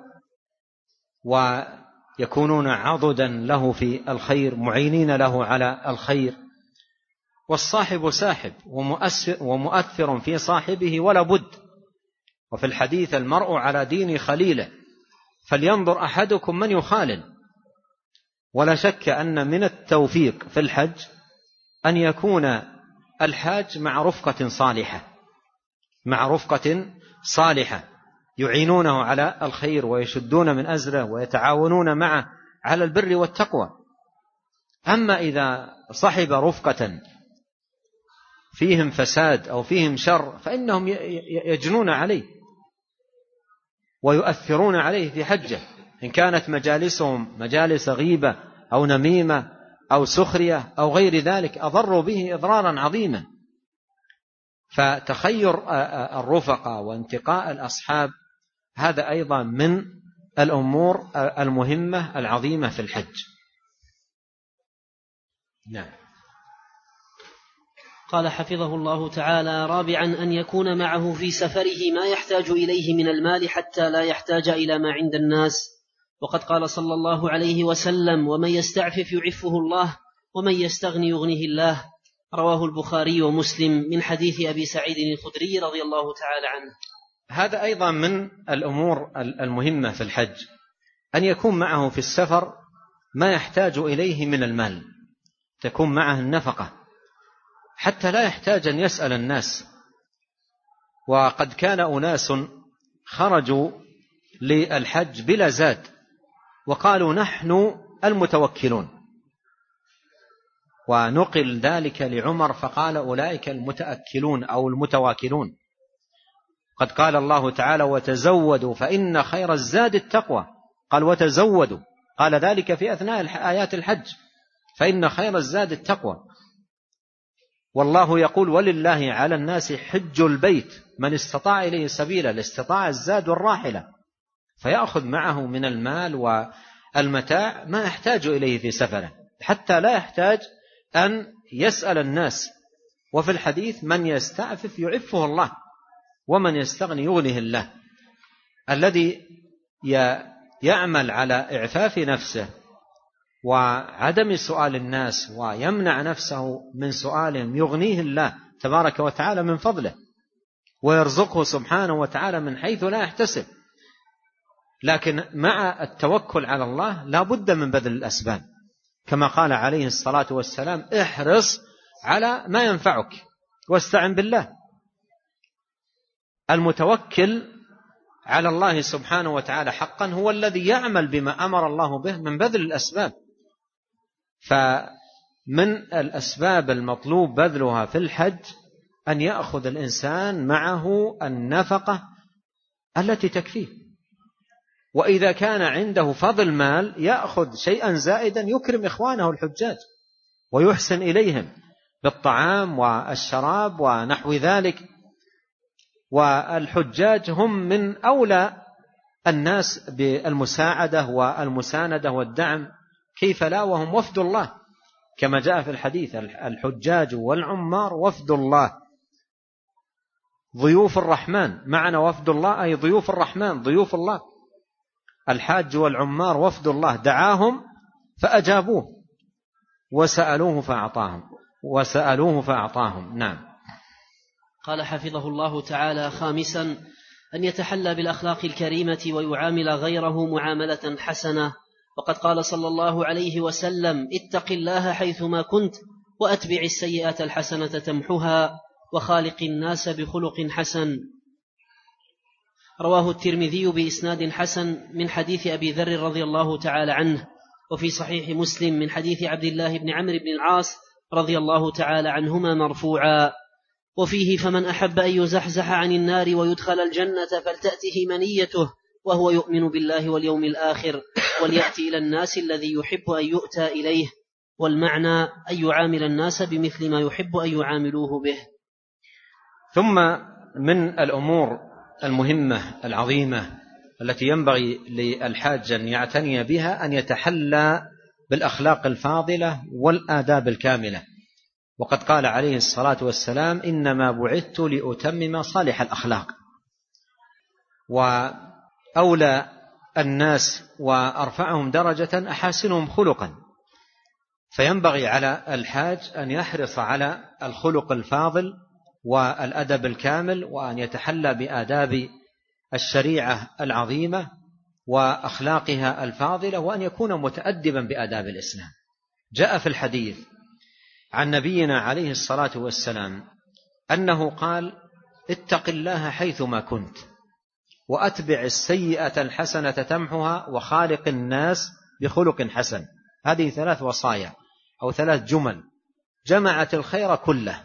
ويكونون عضدا له في الخير معينين له على الخير. والصاحب ساحب ومؤثر في صاحبه ولا بد. وفي الحديث المرء على دين خليله فلينظر أحدكم من يخالل. ولا شك أن من التوفيق في الحج أن يكون الحاج مع رفقة صالحة يعينونه على الخير ويشدون من أزره ويتعاونون معه على البر والتقوى. أما إذا صحب رفقة فيهم فساد أو فيهم شر فإنهم يجنون عليه ويؤثرون عليه في حجه، إن كانت مجالسهم مجالس غيبة أو نميمة أو سخرية أو غير ذلك أضروا به إضرارا عظيما. فتخير الرفقة وانتقاء الأصحاب هذا أيضا من الأمور المهمة العظيمة في الحج. نعم. قال حفظه الله تعالى: رابعا أن يكون معه في سفره ما يحتاج إليه من المال حتى لا يحتاج إلى ما عند الناس. وقد قال صلى الله عليه وسلم: ومن يستعفف يعفه الله ومن يستغني يغنيه الله. رواه البخاري ومسلم من حديث أبي سعيد الخدري رضي الله تعالى عنه. هذا أيضا من الأمور المهمة في الحج، أن يكون معه في السفر ما يحتاج إليه من المال، تكون معه النفقة حتى لا يحتاج أن يسأل الناس. وقد كان أناس خرجوا للحج بلا زاد وقالوا نحن المتوكلون، ونقل ذلك لعمر فقال أولئك المتأكلون أو المتواكلون. قد قال الله تعالى: وتزودوا فإن خير الزاد التقوى. قال وتزودوا، قال ذلك في أثناء آيات الحج، فإن خير الزاد التقوى. والله يقول: ولله على الناس حج البيت من استطاع إليه سبيلا، الاستطاع الزاد والراحلة، فيأخذ معه من المال والمتاع ما يحتاج إليه في سفره حتى لا يحتاج أن يسأل الناس. وفي الحديث: من يستعفف يعفه الله ومن يستغني يغنيه الله. الذي يعمل على إعفاف نفسه وعدم سؤال الناس ويمنع نفسه من سؤالهم يغنيه الله تبارك وتعالى من فضله ويرزقه سبحانه وتعالى من حيث لا يحتسب. لكن مع التوكل على الله لا بد من بذل الأسباب، كما قال عليه الصلاة والسلام: احرص على ما ينفعك واستعن بالله. المتوكل على الله سبحانه وتعالى حقا هو الذي يعمل بما أمر الله به من بذل الأسباب. فمن الأسباب المطلوب بذلها في الحج أن يأخذ الإنسان معه النفقة التي تكفيه، وإذا كان عنده فضل مال يأخذ شيئا زائدا يكرم إخوانه الحجاج ويحسن إليهم بالطعام والشراب ونحو ذلك، والحجاج هم من أولى الناس بالمساعدة والمساندة والدعم، كيف لا وهم وفد الله، كما جاء في الحديث: الحجاج والعمار وفد الله، ضيوف الرحمن. معنى وفد الله أي ضيوف الرحمن، ضيوف الله. الحاج والعمار وفد الله، دعاهم فأجابوه وسألوه فأعطاهم. نعم. قال حفظه الله تعالى: خامسا، أن يتحلى بالأخلاق الكريمة ويعامل غيره معاملة حسنة. وقد قال صلى الله عليه وسلم: اتق الله حيثما كنت وأتبع السيئة الحسنة تمحها وخالق الناس بخلق حسن. رواه الترمذي بإسناد حسن من حديث أبي ذر رضي الله تعالى عنه، وفي صحيح مسلم من حديث عبد الله بن عمرو بن العاص رضي الله تعالى عنهما مرفوعا. وفيه: فمن أحب أن يزحزح عن النار ويدخل الجنة فلتأته منيته وهو يؤمن بالله واليوم الآخر وليأتي إلى الناس الذي يحب أن يؤتى إليه. والمعنى أن يعامل الناس بمثل ما يحب أن يعاملوه به. ثم من الأمور المهمة العظيمة التي ينبغي للحاج أن يعتني بها أن يتحلى بالأخلاق الفاضلة والآداب الكاملة. وقد قال عليه الصلاة والسلام: إنما بعثت لأتمم صالح الأخلاق. وأولى الناس وأرفعهم درجة أحاسنهم خلقا، فينبغي على الحاج أن يحرص على الخلق الفاضل والأدب الكامل، وأن يتحلى بآداب الشريعة العظيمة وأخلاقها الفاضلة، وأن يكون متأدبا بآداب الإسلام. جاء في الحديث عن نبينا عليه الصلاة والسلام أنه قال: اتق الله حيثما كنت وأتبع السيئة الحسنة تمحها وخالق الناس بخلق حسن. هذه 3 وصايا أو 3 جمل جمعت الخير كله،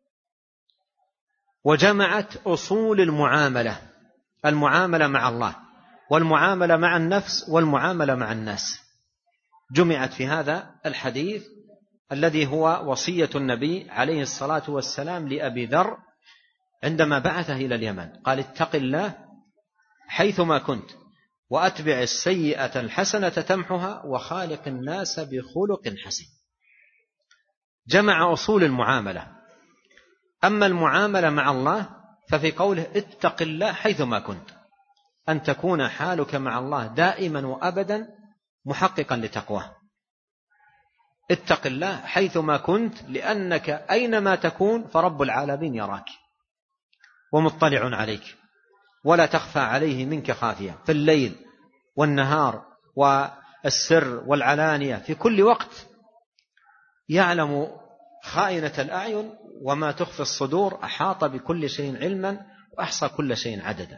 وجمعت أصول المعاملة مع الله، والمعاملة مع النفس، والمعاملة مع الناس، جمعت في هذا الحديث الذي هو وصية النبي عليه الصلاة والسلام لأبي ذر عندما بعثه إلى اليمن. قال: اتق الله حيثما كنت وأتبع السيئة الحسنة تمحها وخالق الناس بخلق حسن. جمع أصول المعاملة. أما المعاملة مع الله ففي قوله: اتق الله حيثما كنت، أن تكون حالك مع الله دائما وأبدا محققا لتقواه. اتق الله حيثما كنت، لأنك أينما تكون فرب العالمين يراك ومطلع عليك، ولا تخفى عليه منك خافية، في الليل والنهار والسر والعلانية، في كل وقت يعلم خائنة الأعين وما تخفي الصدور، أحاط بكل شيء علما وأحصى كل شيء عددا.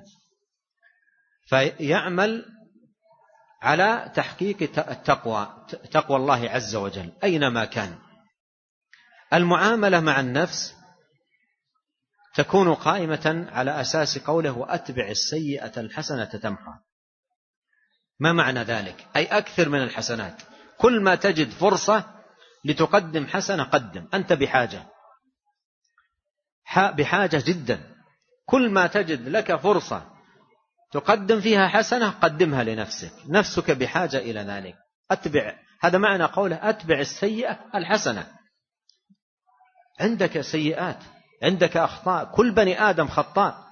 فيعمل على تحقيق تقوى الله عز وجل أينما كان. المعاملة مع النفس تكون قائمة على أساس قوله: وأتبع السيئة الحسنة تمحها. ما معنى ذلك؟ أي أكثر من الحسنات. كل ما تجد فرصة لتقدم حسنة قدم، أنت بحاجة جدا. كل ما تجد لك فرصة تقدم فيها حسنة قدمها لنفسك، نفسك بحاجة إلى ذلك. هذا معنى قوله: أتبع السيئة الحسنة. عندك سيئات، عندك أخطاء، كل بني آدم خطاء،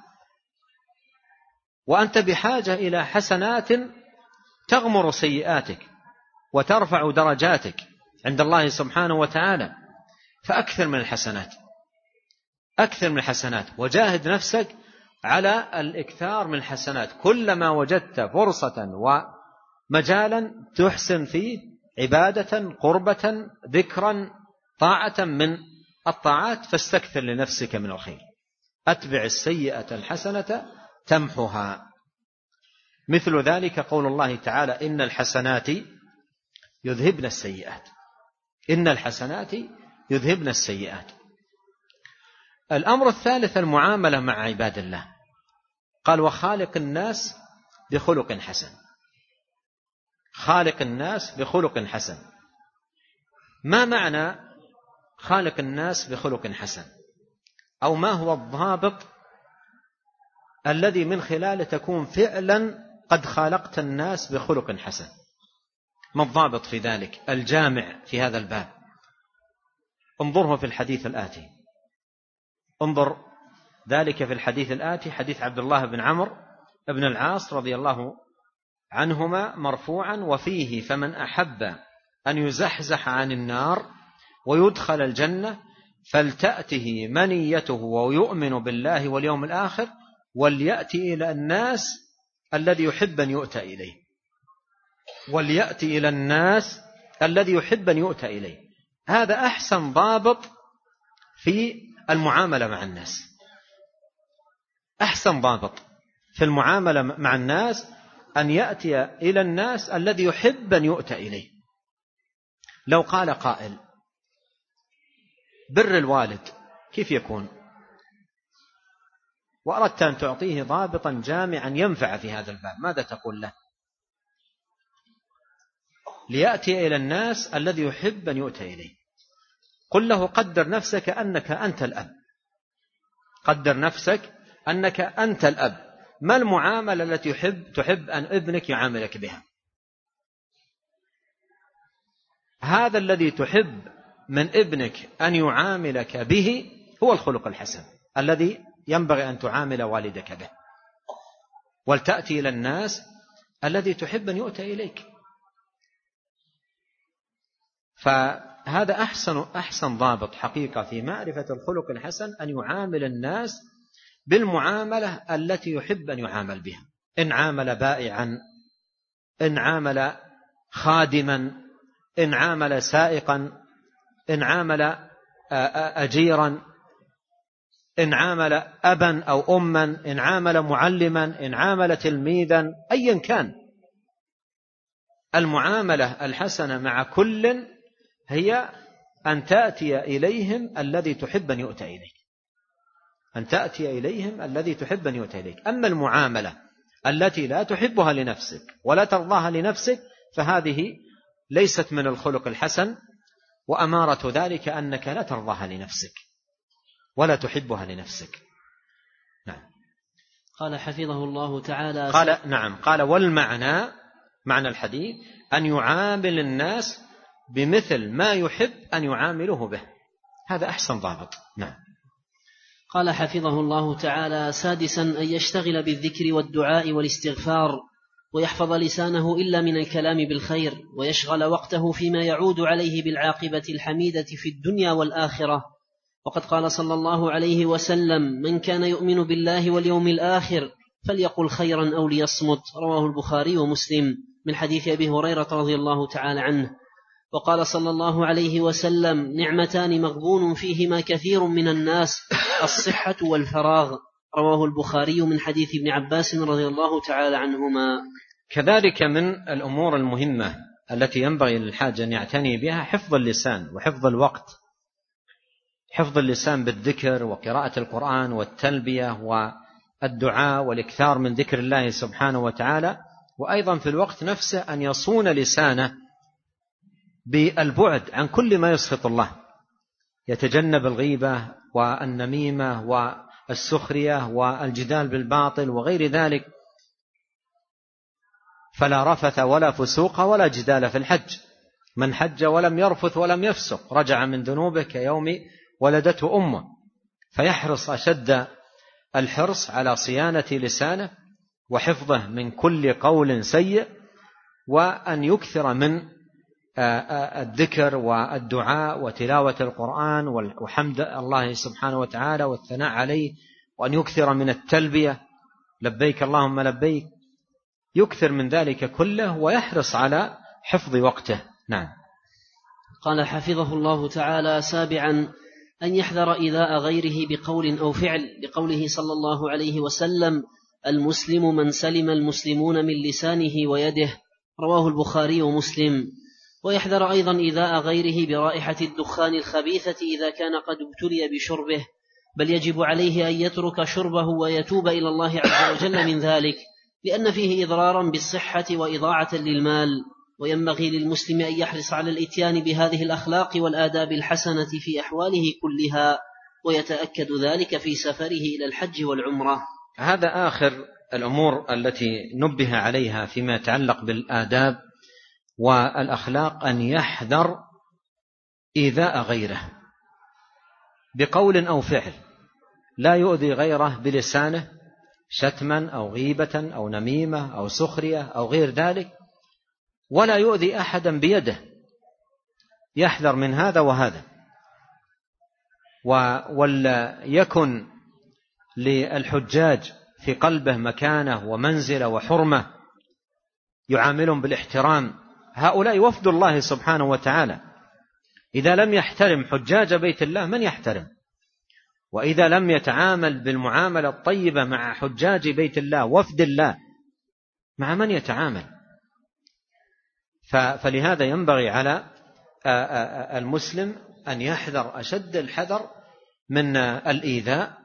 وأنت بحاجة إلى حسنات تغمر سيئاتك وترفع درجاتك عند الله سبحانه وتعالى. فأكثر من الحسنات، أكثر من الحسنات، وجاهد نفسك على الإكثار من الحسنات. كلما وجدت فرصة ومجالا تحسن فيه عبادة، قربة، ذكرا، طاعة من الطاعات، فاستكثر لنفسك من الخير. أتبع السيئة الحسنة تمحها. مثل ذلك قول الله تعالى: إن الحسنات يذهبن السيئات. إن الحسنات يذهبن السيئات. الأمر الثالث المعاملة مع عباد الله. قال: وخالق الناس بخلق حسن. خالق الناس بخلق حسن. ما معنى خالق الناس بخلق حسن، أو ما هو الضابط الذي من خلاله تكون فعلا قد خالقت الناس بخلق حسن؟ ما الضابط في ذلك الجامع في هذا الباب؟ انظره في الحديث الآتي، انظر ذلك في الحديث الآتي، حديث عبد الله بن عمرو بن العاص رضي الله عنهما مرفوعا، وفيه: فمن أحب أن يزحزح عن النار ويدخل الجنة فلتأته منيته ويؤمن بالله واليوم الآخر وليأتي إلى الناس الذي يحب أن يؤتى إليه. وليأتي إلى الناس الذي يحب أن يؤتى إليه. هذا أحسن ضابط في المعاملة مع الناس. أحسن ضابط في المعاملة مع الناس أن يأتي إلى الناس الذي يحب أن يؤتى إليه. لو قال قائل: بر الوالد كيف يكون؟ وأردت أن تعطيه ضابطا جامعا ينفع في هذا الباب، ماذا تقول له؟ ليأتي إلى الناس الذي يحب أن يؤتى إليه. قل له: قدر نفسك أنك أنت الأب، قدر نفسك أنك أنت الأب، ما المعاملة التي تحب أن ابنك يعاملك بها؟ هذا الذي تحب من ابنك أن يعاملك به هو الخلق الحسن الذي ينبغي أن تعامل والدك به. ولتأتي إلى الناس الذي تحب أن يؤتى إليك. فهذا أحسن ضابط حقيقة في معرفة الخلق الحسن، أن يعامل الناس بالمعاملة التي يحب أن يعامل بها. إن عامل بائعا، إن عامل خادما، إن عامل سائقا، إن عامل أجيرا، إن عامل أبا أو أما، إن عامل معلما، إن عامل تلميذا، أيا كان، المعاملة الحسنة مع كل هي أن تأتي إليهم الذي تحب أن يؤتى إليك، أن تأتي إليهم الذي تحب أن يؤتى إليك. أما المعاملة التي لا تحبها لنفسك ولا ترضاها لنفسك فهذه ليست من الخلق الحسن، وأمارة ذلك أنك لا ترضاها لنفسك ولا تحبها لنفسك. نعم. قال حفظه الله تعالى. قال والمعنى، معنى الحديث أن يعامل الناس بمثل ما يحب أن يعامله به. هذا أحسن ضابط. نعم. قال حفظه الله تعالى: سادسا أن يشتغل بالذكر والدعاء والاستغفار، ويحفظ لسانه إلا من الكلام بالخير، ويشغل وقته فيما يعود عليه بالعاقبة الحميدة في الدنيا والآخرة. وقد قال صلى الله عليه وسلم: من كان يؤمن بالله واليوم الآخر فليقل خيرا أو ليصمت. رواه البخاري ومسلم من حديث أبي هريرة رضي الله تعالى عنه. وقال صلى الله عليه وسلم: نعمتان مغبون فيهما كثير من الناس، الصحة والفراغ. رواه البخاري من حديث ابن عباس رضي الله تعالى عنهما. كذلك من الأمور المهمة التي ينبغي للحاج أن يعتني بها حفظ اللسان وحفظ الوقت. حفظ اللسان بالذكر وقراءة القرآن والتلبية والدعاء والإكثار من ذكر الله سبحانه وتعالى. وأيضا في الوقت نفسه أن يصون لسانه بالبعد عن كل ما يسخط الله، يتجنب الغيبة والنميمة والسخرية والجدال بالباطل وغير ذلك. فلا رفث ولا فسوق ولا جدال في الحج. من حج ولم يرفث ولم يفسق رجع من ذنوبه كيوم ولدته أمه. فيحرص أشد الحرص على صيانة لسانه وحفظه من كل قول سيء، وأن يكثر من الذكر والدعاء وتلاوة القرآن وحمد الله سبحانه وتعالى والثناء عليه، وأن يكثر من التلبية لبيك اللهم لبيك، يكثر من ذلك كله ويحرص على حفظ وقته. نعم. قال حفظه الله تعالى: سابعا أن يحذر إيذاء غيره بقول أو فعل، لقوله صلى الله عليه وسلم: المسلم من سلم المسلمون من لسانه ويده. رواه البخاري ومسلم. ويحذر أيضا إيذاء غيره برائحة الدخان الخبيثة إذا كان قد ابتلي بشربه، بل يجب عليه أن يترك شربه ويتوب إلى الله عز وجل من ذلك، لأن فيه إضرارا بالصحة وإضاعة للمال. وينبغي للمسلم أن يحرص على الإتيان بهذه الأخلاق والآداب الحسنة في أحواله كلها، ويتأكد ذلك في سفره إلى الحج والعمرة. هذا آخر الأمور التي نبه عليها فيما يتعلق بالآداب والأخلاق، أن يحذر إيذاء غيره بقول أو فعل، لا يؤذي غيره بلسانه شتما أو غيبة أو نميمة أو سخرية أو غير ذلك، ولا يؤذي أحدا بيده، يحذر من هذا وهذا. وليكن للحجاج في قلبه مكانة ومنزلة وحرمة، يعاملهم بالاحترام. هؤلاء وفد الله سبحانه وتعالى، إذا لم يحترم حجاج بيت الله من يحترم؟ وإذا لم يتعامل بالمعاملة الطيبة مع حجاج بيت الله وفد الله، مع من يتعامل؟ فلهذا ينبغي على المسلم أن يحذر أشد الحذر من الإيذاء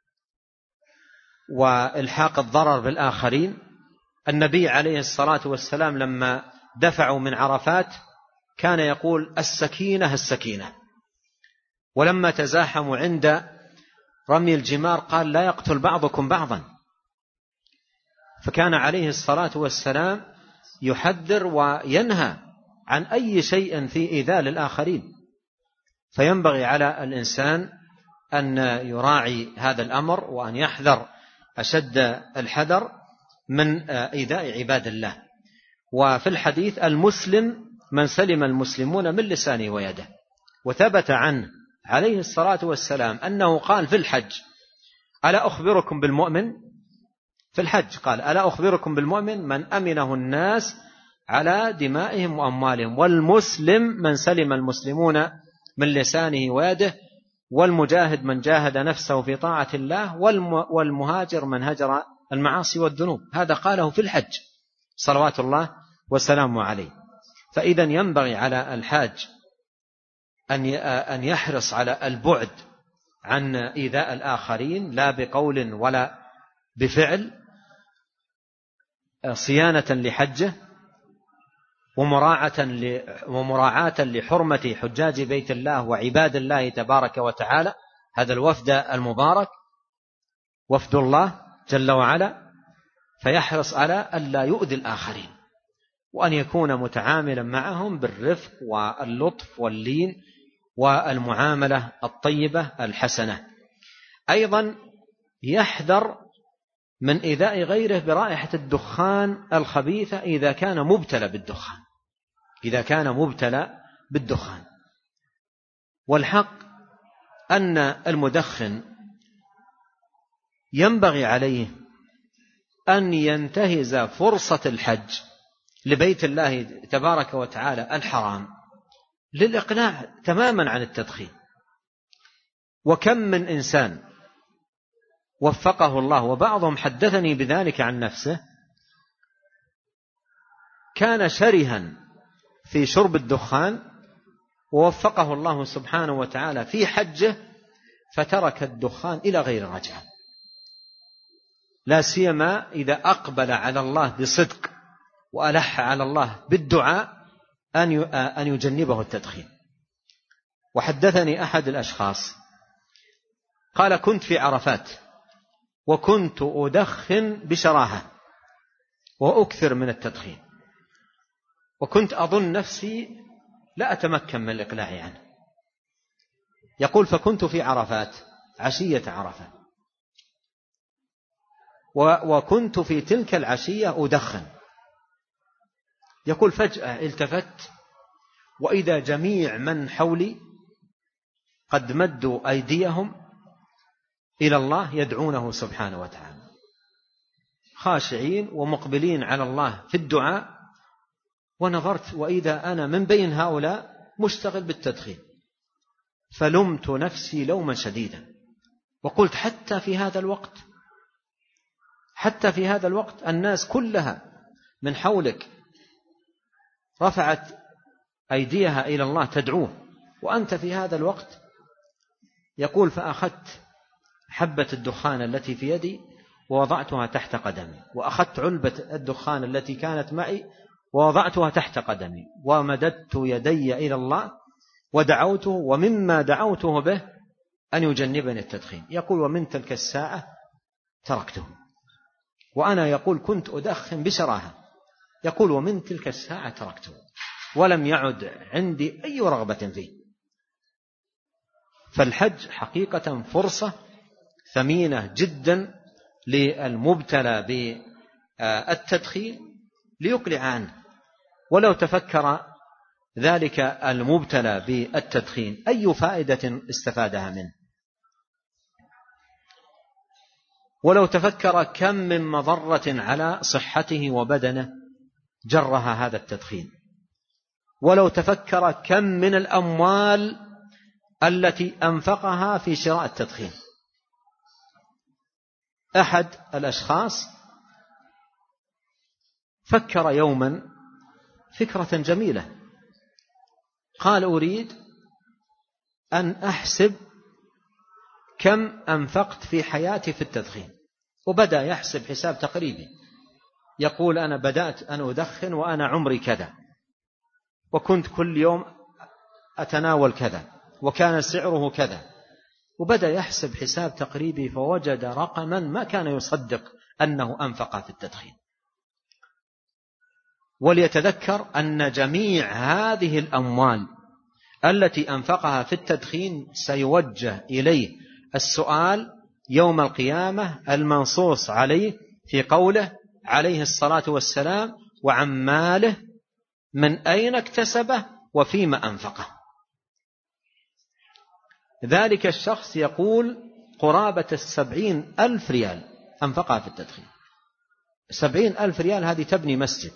وإلحاق الضرر بالآخرين. النبي عليه الصلاة والسلام لما دفعوا من عرفات كان يقول السكينة السكينة، ولما تزاحموا عند رمي الجمار قال لا يقتل بعضكم بعضا. فكان عليه الصلاة والسلام يحذر وينهى عن أي شيء في إيذاء للآخرين. فينبغي على الإنسان أن يراعي هذا الأمر، وأن يحذر أشد الحذر من إيذاء عباد الله. وفي الحديث المسلم من سلم المسلمون من لسانه ويده. وثبت عنه عليه الصلاة والسلام أنه قال في الحج ألا أخبركم بالمؤمن؟ في الحج قال ألا أخبركم بالمؤمن من أمنه الناس على دمائهم وأموالهم، والمسلم من سلم المسلمون من لسانه ويده، والمجاهد من جاهد نفسه في طاعة الله، والمهاجر من هجر المعاصي والذنوب. هذا قاله في الحج صلوات الله وسلامه عليه. فإذا ينبغي على الحاج أن يحرص على البعد عن إيذاء الآخرين، لا بقول ولا بفعل، صيانة لحجه ومراعاة لحرمة حجاج بيت الله وعباد الله تبارك وتعالى. هذا الوفد المبارك وفد الله جل وعلا، فيحرص على ألا يؤذي الآخرين، وأن يكون متعاملا معهم بالرفق واللطف واللين والمعاملة الطيبة الحسنة. أيضا يحذر من إيذاء غيره برائحة الدخان الخبيثة إذا كان مبتلى بالدخان. والحق أن المدخن ينبغي عليه أن ينتهز فرصة الحج لبيت الله تبارك وتعالى الحرام للإقلاع تماما عن التدخين. وكم من إنسان وفقه الله، وبعضهم حدثني بذلك عن نفسه، كان شرها في شرب الدخان ووفقه الله سبحانه وتعالى في حجه فترك الدخان إلى غير رجعة، لا سيما إذا أقبل على الله بصدق وألح على الله بالدعاء أن يجنبه التدخين. وحدثني أحد الأشخاص قال كنت في عرفات وكنت أدخن بشراهة وأكثر من التدخين، وكنت أظن نفسي لا أتمكن من الإقلاع عنه. يقول فكنت في عرفات عشية عرفة، وكنت في تلك العشية أدخن. يقول فجأة التفت وإذا جميع من حولي قد مدوا أيديهم إلى الله يدعونه سبحانه وتعالى، خاشعين ومقبلين على الله في الدعاء. ونظرت وإذا أنا من بين هؤلاء مشتغل بالتدخين، فلمت نفسي لوما شديدا، وقلت حتى في هذا الوقت الناس كلها من حولك رفعت أيديها إلى الله تدعوه، وأنت في هذا الوقت. يقول فأخذت حبة الدخان التي في يدي ووضعتها تحت قدمي، وأخذت علبة الدخان التي كانت معي ووضعتها تحت قدمي ومددت يدي إلى الله ودعوته، ومما دعوته به أن يجنبني التدخين. يقول ومن تلك الساعة تركته. وأنا يقول كنت أدخن بشراهة، يقول ومن تلك الساعة تركته ولم يعد عندي أي رغبة فيه. فالحج حقيقة فرصة ثمينة جدا للمبتلى بالتدخين ليقلع عنه. ولو تفكر ذلك المبتلى بالتدخين أي فائدة استفادها منه، ولو تفكر كم من مضرة على صحته وبدنه جرها هذا التدخين، ولو تفكر كم من الأموال التي أنفقها في شراء التدخين. أحد الأشخاص فكر يوما فكرة جميلة، قال أريد أن أحسب كم أنفقت في حياتي في التدخين، وبدأ يحسب حساب تقريبي. يقول أنا بدأت أن أدخن وأنا عمري كذا، وكنت كل يوم أتناول كذا، وكان سعره كذا، وبدأ يحسب حساب تقريبي فوجد رقما ما كان يصدق أنه أنفق في التدخين. وليتذكر أن جميع هذه الأموال التي أنفقها في التدخين سيوجه إليه السؤال يوم القيامة المنصوص عليه في قوله عليه الصلاة والسلام وعن ماله من أين اكتسبه وفيما أنفقه. ذلك الشخص يقول قرابة 70,000 ريال أنفقها في التدخين. 70,000 ريال هذه تبني مسجد،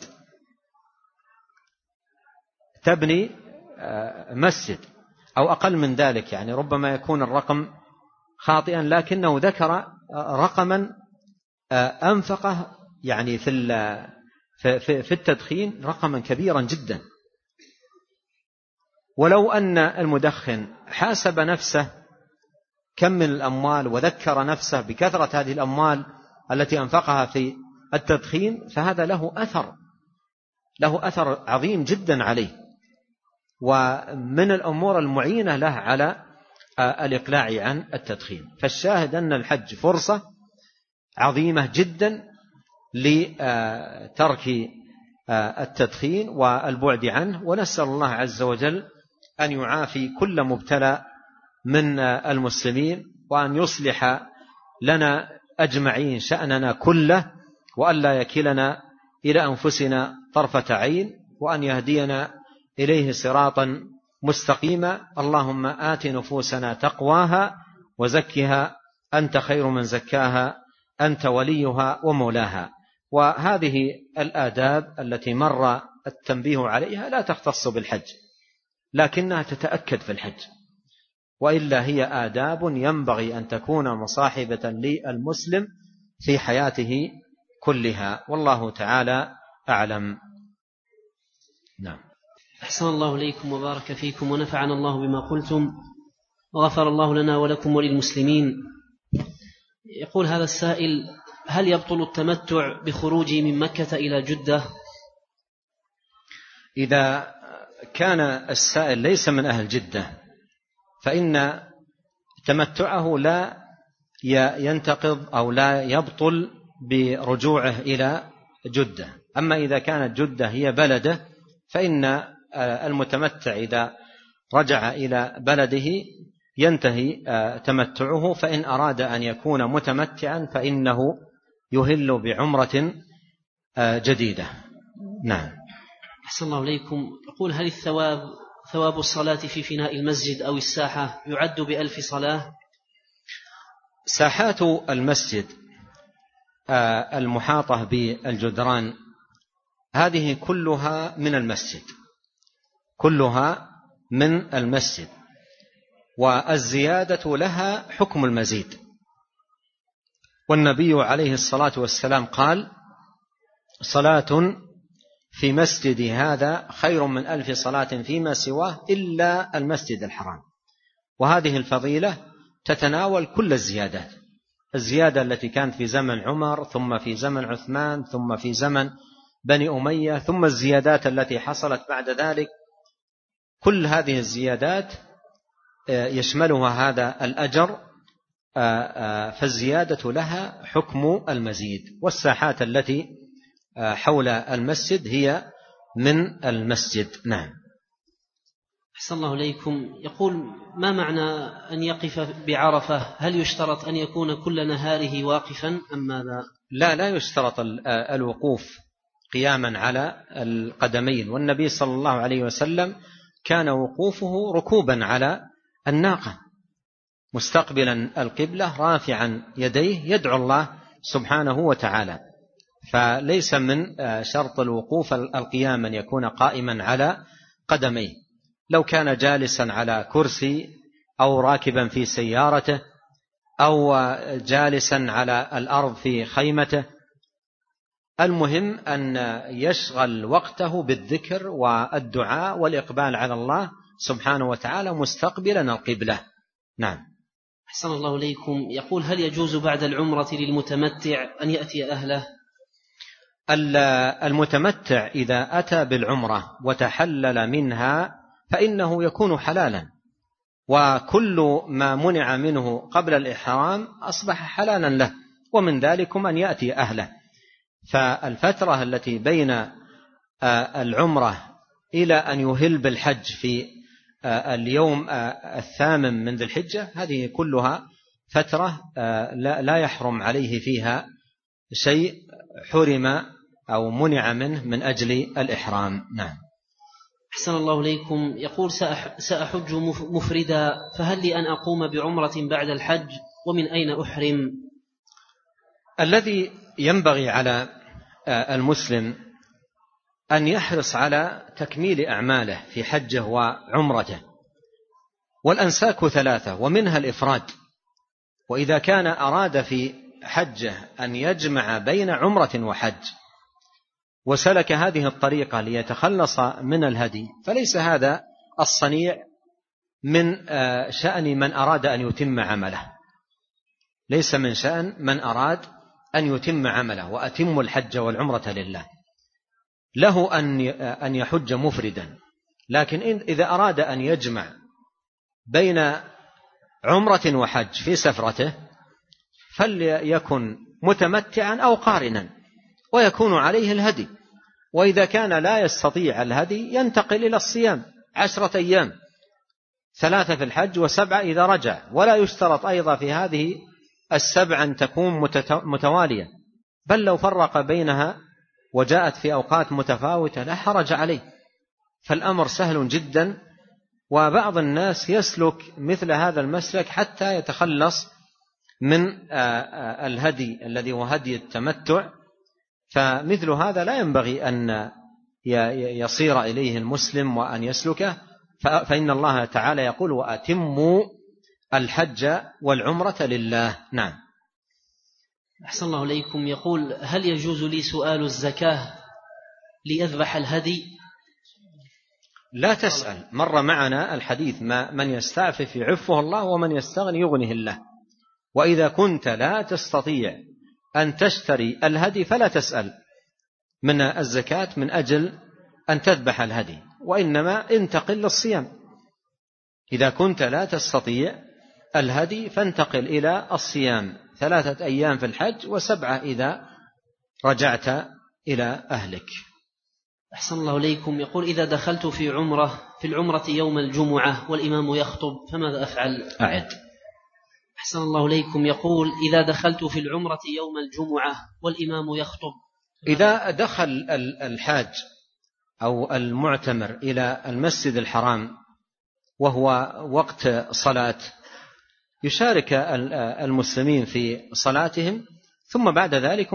تبني مسجد أو أقل من ذلك، يعني ربما يكون الرقم خاطئا، لكنه ذكر رقما أنفقه يعني في التدخين رقما كبيرا جدا. ولو أن المدخن حاسب نفسه كم من الأموال وذكر نفسه بكثرة هذه الأموال التي أنفقها في التدخين فهذا له أثر عظيم جدا عليه، ومن الأمور المعينة له على الإقلاع عن التدخين. فالشاهد أن الحج فرصة عظيمة جدا لترك التدخين والبعد عنه، ونسأل الله عز وجل أن يعافي كل مبتلى من المسلمين، وأن يصلح لنا أجمعين شأننا كله، وأن لا يكلنا إلى أنفسنا طرفة عين، وأن يهدينا إليه صراطا مستقيما. اللهم آت نفوسنا تقواها وزكها أنت خير من زكاها أنت وليها ومولاها. وهذه الآداب التي مر التنبيه عليها لا تختص بالحج، لكنها تتأكد في الحج، وإلا هي آداب ينبغي أن تكون مصاحبة للمسلم في حياته كلها، والله تعالى أعلم. نعم. أحسن الله إليكم وبارك فيكم ونفعنا الله بما قلتم، وغفر الله لنا ولكم وللمسلمين. يقول هذا السائل: هل يبطل التمتع بخروجي من مكة إلى جدة؟ إذا كان السائل ليس من أهل جدة فإن تمتعه لا ينتقض أو لا يبطل برجوعه إلى جدة. أما إذا كانت جدة هي بلده فإن المتمتع إذا رجع إلى بلده ينتهي تمتعه، فإن أراد أن يكون متمتعا فإنه يهل بعمرة جديدة. نعم. أحسن الله إليكم. يقول: هل ثواب الصلاة في فناء المسجد أو الساحة يعد ب1000 صلاة؟ ساحات المسجد المحاطة بالجدران هذه كلها من المسجد، كلها من المسجد، والزيادة لها حكم المزيد. والنبي عليه الصلاة والسلام قال: صلاة في مسجد هذا خير من 1000 صلاة فيما سواه إلا المسجد الحرام. وهذه الفضيلة تتناول كل الزيادات، الزيادة التي كانت في زمن عمر، ثم في زمن عثمان، ثم في زمن بني أمية، ثم الزيادات التي حصلت بعد ذلك، كل هذه الزيادات يشملها هذا الأجر، فالزيادة لها حكم المزيد. والساحات التي حول المسجد هي من المسجد. نعم. أحسن الله إليكم. يقول: ما معنى أن يقف بعرفة؟ هل يشترط أن يكون كل نهاره واقفا أم ماذا؟ لا يشترط الوقوف قياما على القدمين، والنبي صلى الله عليه وسلم كان وقوفه ركوبا على الناقة مستقبلا القبلة رافعا يديه يدعو الله سبحانه وتعالى، فليس من شرط الوقوف القيام أن يكون قائما على قدميه. لو كان جالسا على كرسي أو راكبا في سيارته أو جالسا على الأرض في خيمته، المهم أن يشغل وقته بالذكر والدعاء والإقبال على الله سبحانه وتعالى مستقبلا القبلة. نعم. أحسن الله إليكم. يقول: هل يجوز بعد العمرة للمتمتع أن يأتي أهله؟ المتمتع إذا أتى بالعمرة وتحلل منها فإنه يكون حلالا، وكل ما منع منه قبل الإحرام أصبح حلالا له، ومن ذلكم أن يأتي أهله. فالفترة التي بين العمرة إلى أن يهل بالحج في اليوم 8 من ذي الحجة، هذه كلها فترة لا يحرم عليه فيها شيء حرم أو منع منه من أجل الإحرام. نعم. أحسن الله إليكم. يقول: سأحج مفردا، فهل لي أن أقوم بعمرة بعد الحج؟ ومن أين أحرم؟ الذي ينبغي على المسلم أن يحرص على تكميل أعماله في حجه وعمرته، والأنساك 3 ومنها الإفراد. وإذا كان أراد في حجه أن يجمع بين عمرة وحج وسلك هذه الطريقة ليتخلص من الهدي، فليس هذا الصنيع من شأن من أراد أن يتم عمله، ليس من شأن من أراد أن يتم عمله. وأتم الحج والعمرة لله. له أن يحج مفردا، لكن إذا أراد أن يجمع بين عمرة وحج في سفرته فليكن متمتعا أو قارنا ويكون عليه الهدي. وإذا كان لا يستطيع الهدي ينتقل إلى الصيام 10 أيام، 3 في الحج و7 إذا رجع. ولا يشترط أيضا في هذه 7 أن تكون متوالية، بل لو فرق بينها وجاءت في أوقات متفاوتة لا حرج عليه، فالأمر سهل جدا. وبعض الناس يسلك مثل هذا المسلك حتى يتخلص من الهدي الذي هو هدي التمتع، فمثل هذا لا ينبغي أن يصير إليه المسلم وأن يسلكه، فإن الله تعالى يقول: وأتموا الحج والعمرة لله. نعم. أحسن الله إليكم. يقول: هل يجوز لي سؤال الزكاة لأذبح الهدي؟ لا تسأل. مر معنا الحديث: من يستعفف يعفه الله ومن يستغني يغنه الله. وإذا كنت لا تستطيع أن تشتري الهدي فلا تسأل من الزكاة من أجل أن تذبح الهدي، وإنما انتقل للصيام. إذا كنت لا تستطيع الهدي فانتقل إلى الصيام 3 أيام في الحج و7 إذا رجعت إلى أهلك. أحسن الله إليكم. يقول: إذا دخلت في العمرة يوم الجمعة والإمام يخطب فماذا أفعل؟ أعد. أحسن الله إليكم. يقول: إذا دخلت في العمرة يوم الجمعة والإمام يخطب. إذا دخل الحاج أو المعتمر إلى المسجد الحرام وهو وقت صلاة يشارك المسلمين في صلاتهم، ثم بعد ذلك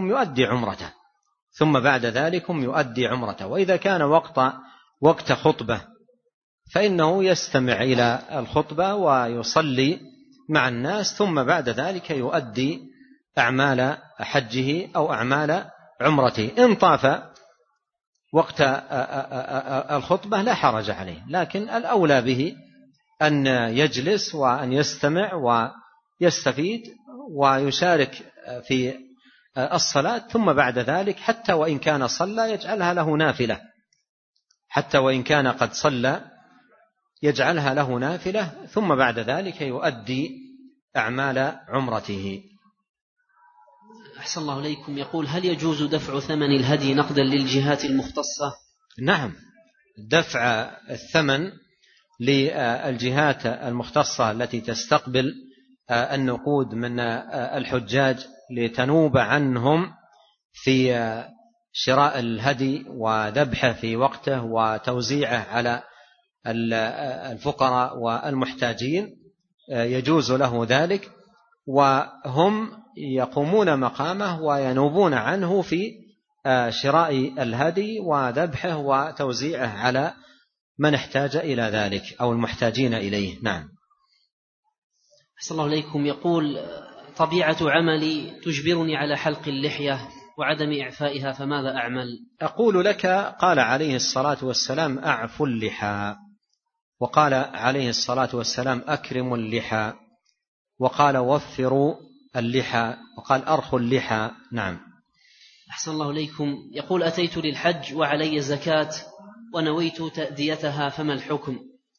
يؤدي عمرته. وإذا كان وقت خطبة فإنه يستمع إلى الخطبة ويصلي مع الناس، ثم بعد ذلك يؤدي أعمال حجه أو أعمال عمرته. إن طاف وقت الخطبة لا حرج عليه، لكن الأولى به أن يجلس وأن يستمع ويستفيد ويشارك في الصلاة، ثم بعد ذلك حتى وإن كان صلى يجعلها له نافلة، حتى وإن كان قد صلى يجعلها له نافلة، ثم بعد ذلك يؤدي أعمال عمرته. أحسن الله إليكم. يقول: هل يجوز دفع ثمن الهدي نقدا للجهات المختصة؟ نعم، دفع الثمن للجهات المختصة التي تستقبل النقود من الحجاج لتنوب عنهم في شراء الهدي وذبحه في وقته وتوزيعه على الفقراء والمحتاجين، يجوز له ذلك، وهم يقومون مقامه وينوبون عنه في شراء الهدي وذبحه وتوزيعه على من احتاج إلى ذلك أو المحتاجين إليه. نعم. أحسن الله إليكم. يقول: طبيعة عملي تجبرني على حلق اللحية وعدم إعفائها، فماذا أعمل؟ أقول لك: قال عليه الصلاة والسلام: أعفوا اللحى، وقال عليه الصلاة والسلام: أكرموا اللحى، وقال: وفروا اللحى، وقال: أرخوا اللحى. نعم. أحسن الله إليكم. يقول: أتيت للحج وعلي زكاة ونويت تأديتها، فما الحكم؟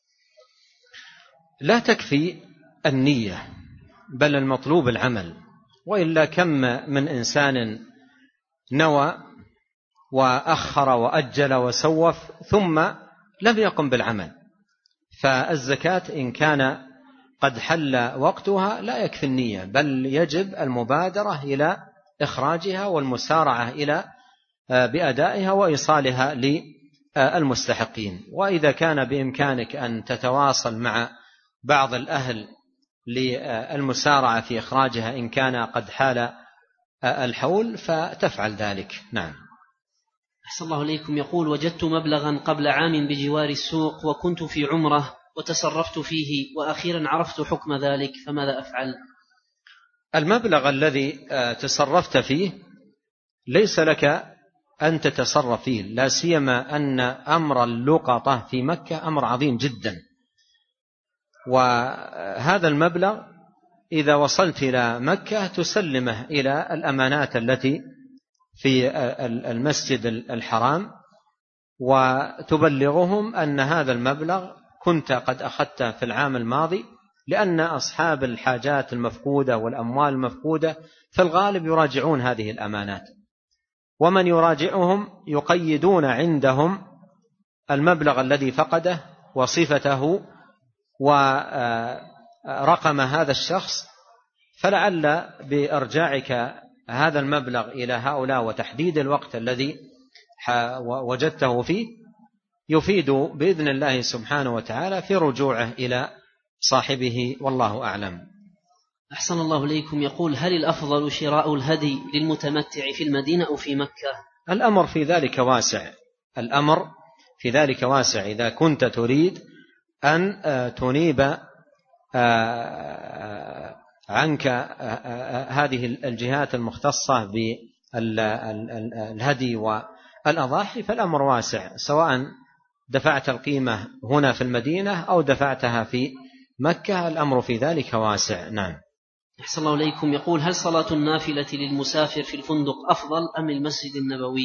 لا تكفي النية، بل المطلوب العمل، وإلا كم من إنسان نوى وأخر وأجل وسوف ثم لم يقم بالعمل. فالزكاة إن كان قد حل وقتها لا يكفي النية، بل يجب المبادرة إلى إخراجها والمسارعة إلى بأدائها وإيصالها للمستحقين. وإذا كان بإمكانك أن تتواصل مع بعض الأهل للمسارعة في إخراجها إن كان قد حال الحول فتفعل ذلك. نعم. أحسن الله إليكم. يقول: وجدت مبلغا قبل عام بجوار السوق وكنت في عمرة وتصرفت فيه، وأخيرا عرفت حكم ذلك، فماذا أفعل؟ المبلغ الذي تصرفت فيه ليس لك أن تتصرف فيه، لا سيما أن أمر اللقطة في مكة أمر عظيم جدا، وهذا المبلغ إذا وصلت إلى مكة تسلمه إلى الأمانات التي في المسجد الحرام، وتبلغهم أن هذا المبلغ كنت قد أخذته في العام الماضي، لأن أصحاب الحاجات المفقودة والأموال المفقودة في الغالب يراجعون هذه الأمانات، ومن يراجعهم يقيدون عندهم المبلغ الذي فقده وصفته ورقم هذا الشخص، فلعل بإرجاعك هذا المبلغ إلى هؤلاء وتحديد الوقت الذي وجدته فيه يفيد بإذن الله سبحانه وتعالى في رجوعه إلى صاحبه، والله أعلم. أحسن الله إليكم. يقول: هل الأفضل شراء الهدي للمتمتع في المدينة أو في مكة؟ الأمر في ذلك واسع، الأمر في ذلك واسع. إذا كنت تريد أن تنيب عنك هذه الجهات المختصة بالهدي والأضاحي فالأمر واسع، سواء دفعت القيمة هنا في المدينة أو دفعتها في مكة، الأمر في ذلك واسع. نعم. أحسن الله إليكم. يقول: هل صلاة النافلة للمسافر في الفندق أفضل أم المسجد النبوي؟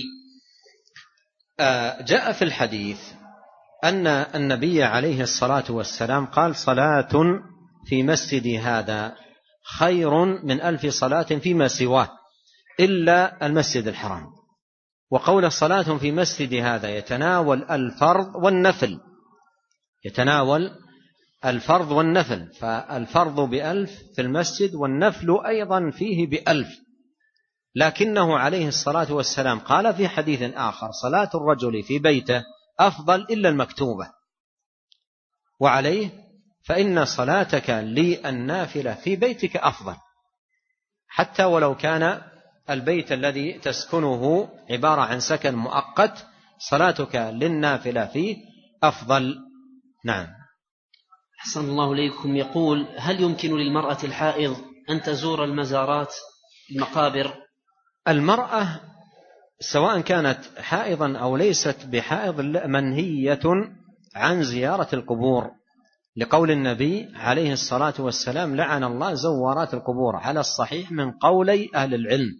جاء في الحديث أن النبي عليه الصلاة والسلام قال: صلاة في مسجد هذا خير من 1000 صلاة فيما سواه إلا المسجد الحرام. وقول صلاة في مسجد هذا يتناول الفرض والنفل، يتناول الفرض والنفل، فالفرض 1000 في المسجد والنفل أيضا فيه 1000. لكنه عليه الصلاة والسلام قال في حديث آخر: صلاة الرجل في بيته أفضل إلا المكتوبة. وعليه فإن صلاتك للنافلة في بيتك أفضل، حتى ولو كان البيت الذي تسكنه عبارة عن سكن مؤقت، صلاتك للنافلة فيه أفضل. نعم. أحسن الله إليكم. يقول: هل يمكن للمرأة الحائض أن تزور المزارات المقابر؟ المرأة سواء كانت حائضا أو ليست بحائض منهية عن زيارة القبور، لقول النبي عليه الصلاة والسلام: لعن الله زوارات القبور، على الصحيح من قولي أهل العلم،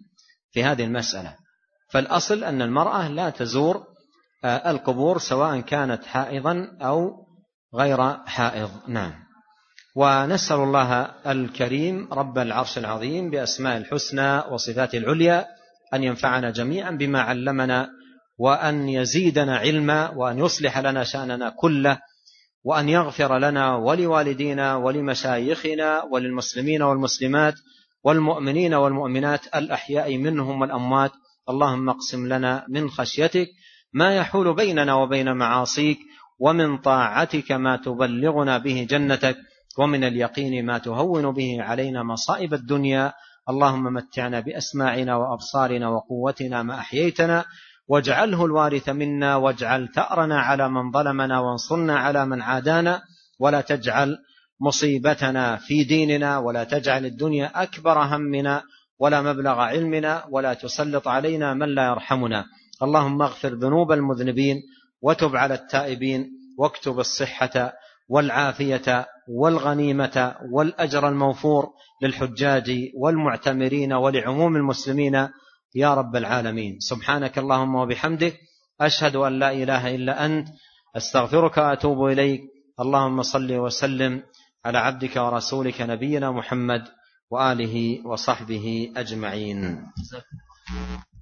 في هذه المسألة. فالأصل أن المرأة لا تزور القبور سواء كانت حائضا أو غير حائض. نعم. ونسأل الله الكريم رب العرش العظيم بأسماء الحسنى وصفاته العليا أن ينفعنا جميعا بما علمنا، وأن يزيدنا علما، وأن يصلح لنا شأننا كله، وأن يغفر لنا ولوالدينا ولمشايخنا وللمسلمين والمسلمات والمؤمنين والمؤمنات الأحياء منهم والأموات. اللهم اقسم لنا من خشيتك ما يحول بيننا وبين معاصيك، ومن طاعتك ما تبلغنا به جنتك، ومن اليقين ما تهون به علينا مصائب الدنيا. اللهم متعنا بأسماعنا وأبصارنا وقوتنا ما أحييتنا، واجعله الوارث منا، واجعل ثأرنا على من ظلمنا، وانصرنا على من عادانا، ولا تجعل مصيبتنا في ديننا، ولا تجعل الدنيا أكبر همنا ولا مبلغ علمنا، ولا تسلط علينا من لا يرحمنا. اللهم اغفر ذنوب المذنبين، وتب على التائبين، واكتب الصحة والعافية والغنيمة والأجر الموفور للحجاج والمعتمرين ولعموم المسلمين يا رب العالمين. سبحانك اللهم وبحمدك، أشهد أن لا إله إلا أنت، أستغفرك وأتوب إليك. اللهم صل وسلم على عبدك ورسولك نبينا محمد وآله وصحبه أجمعين.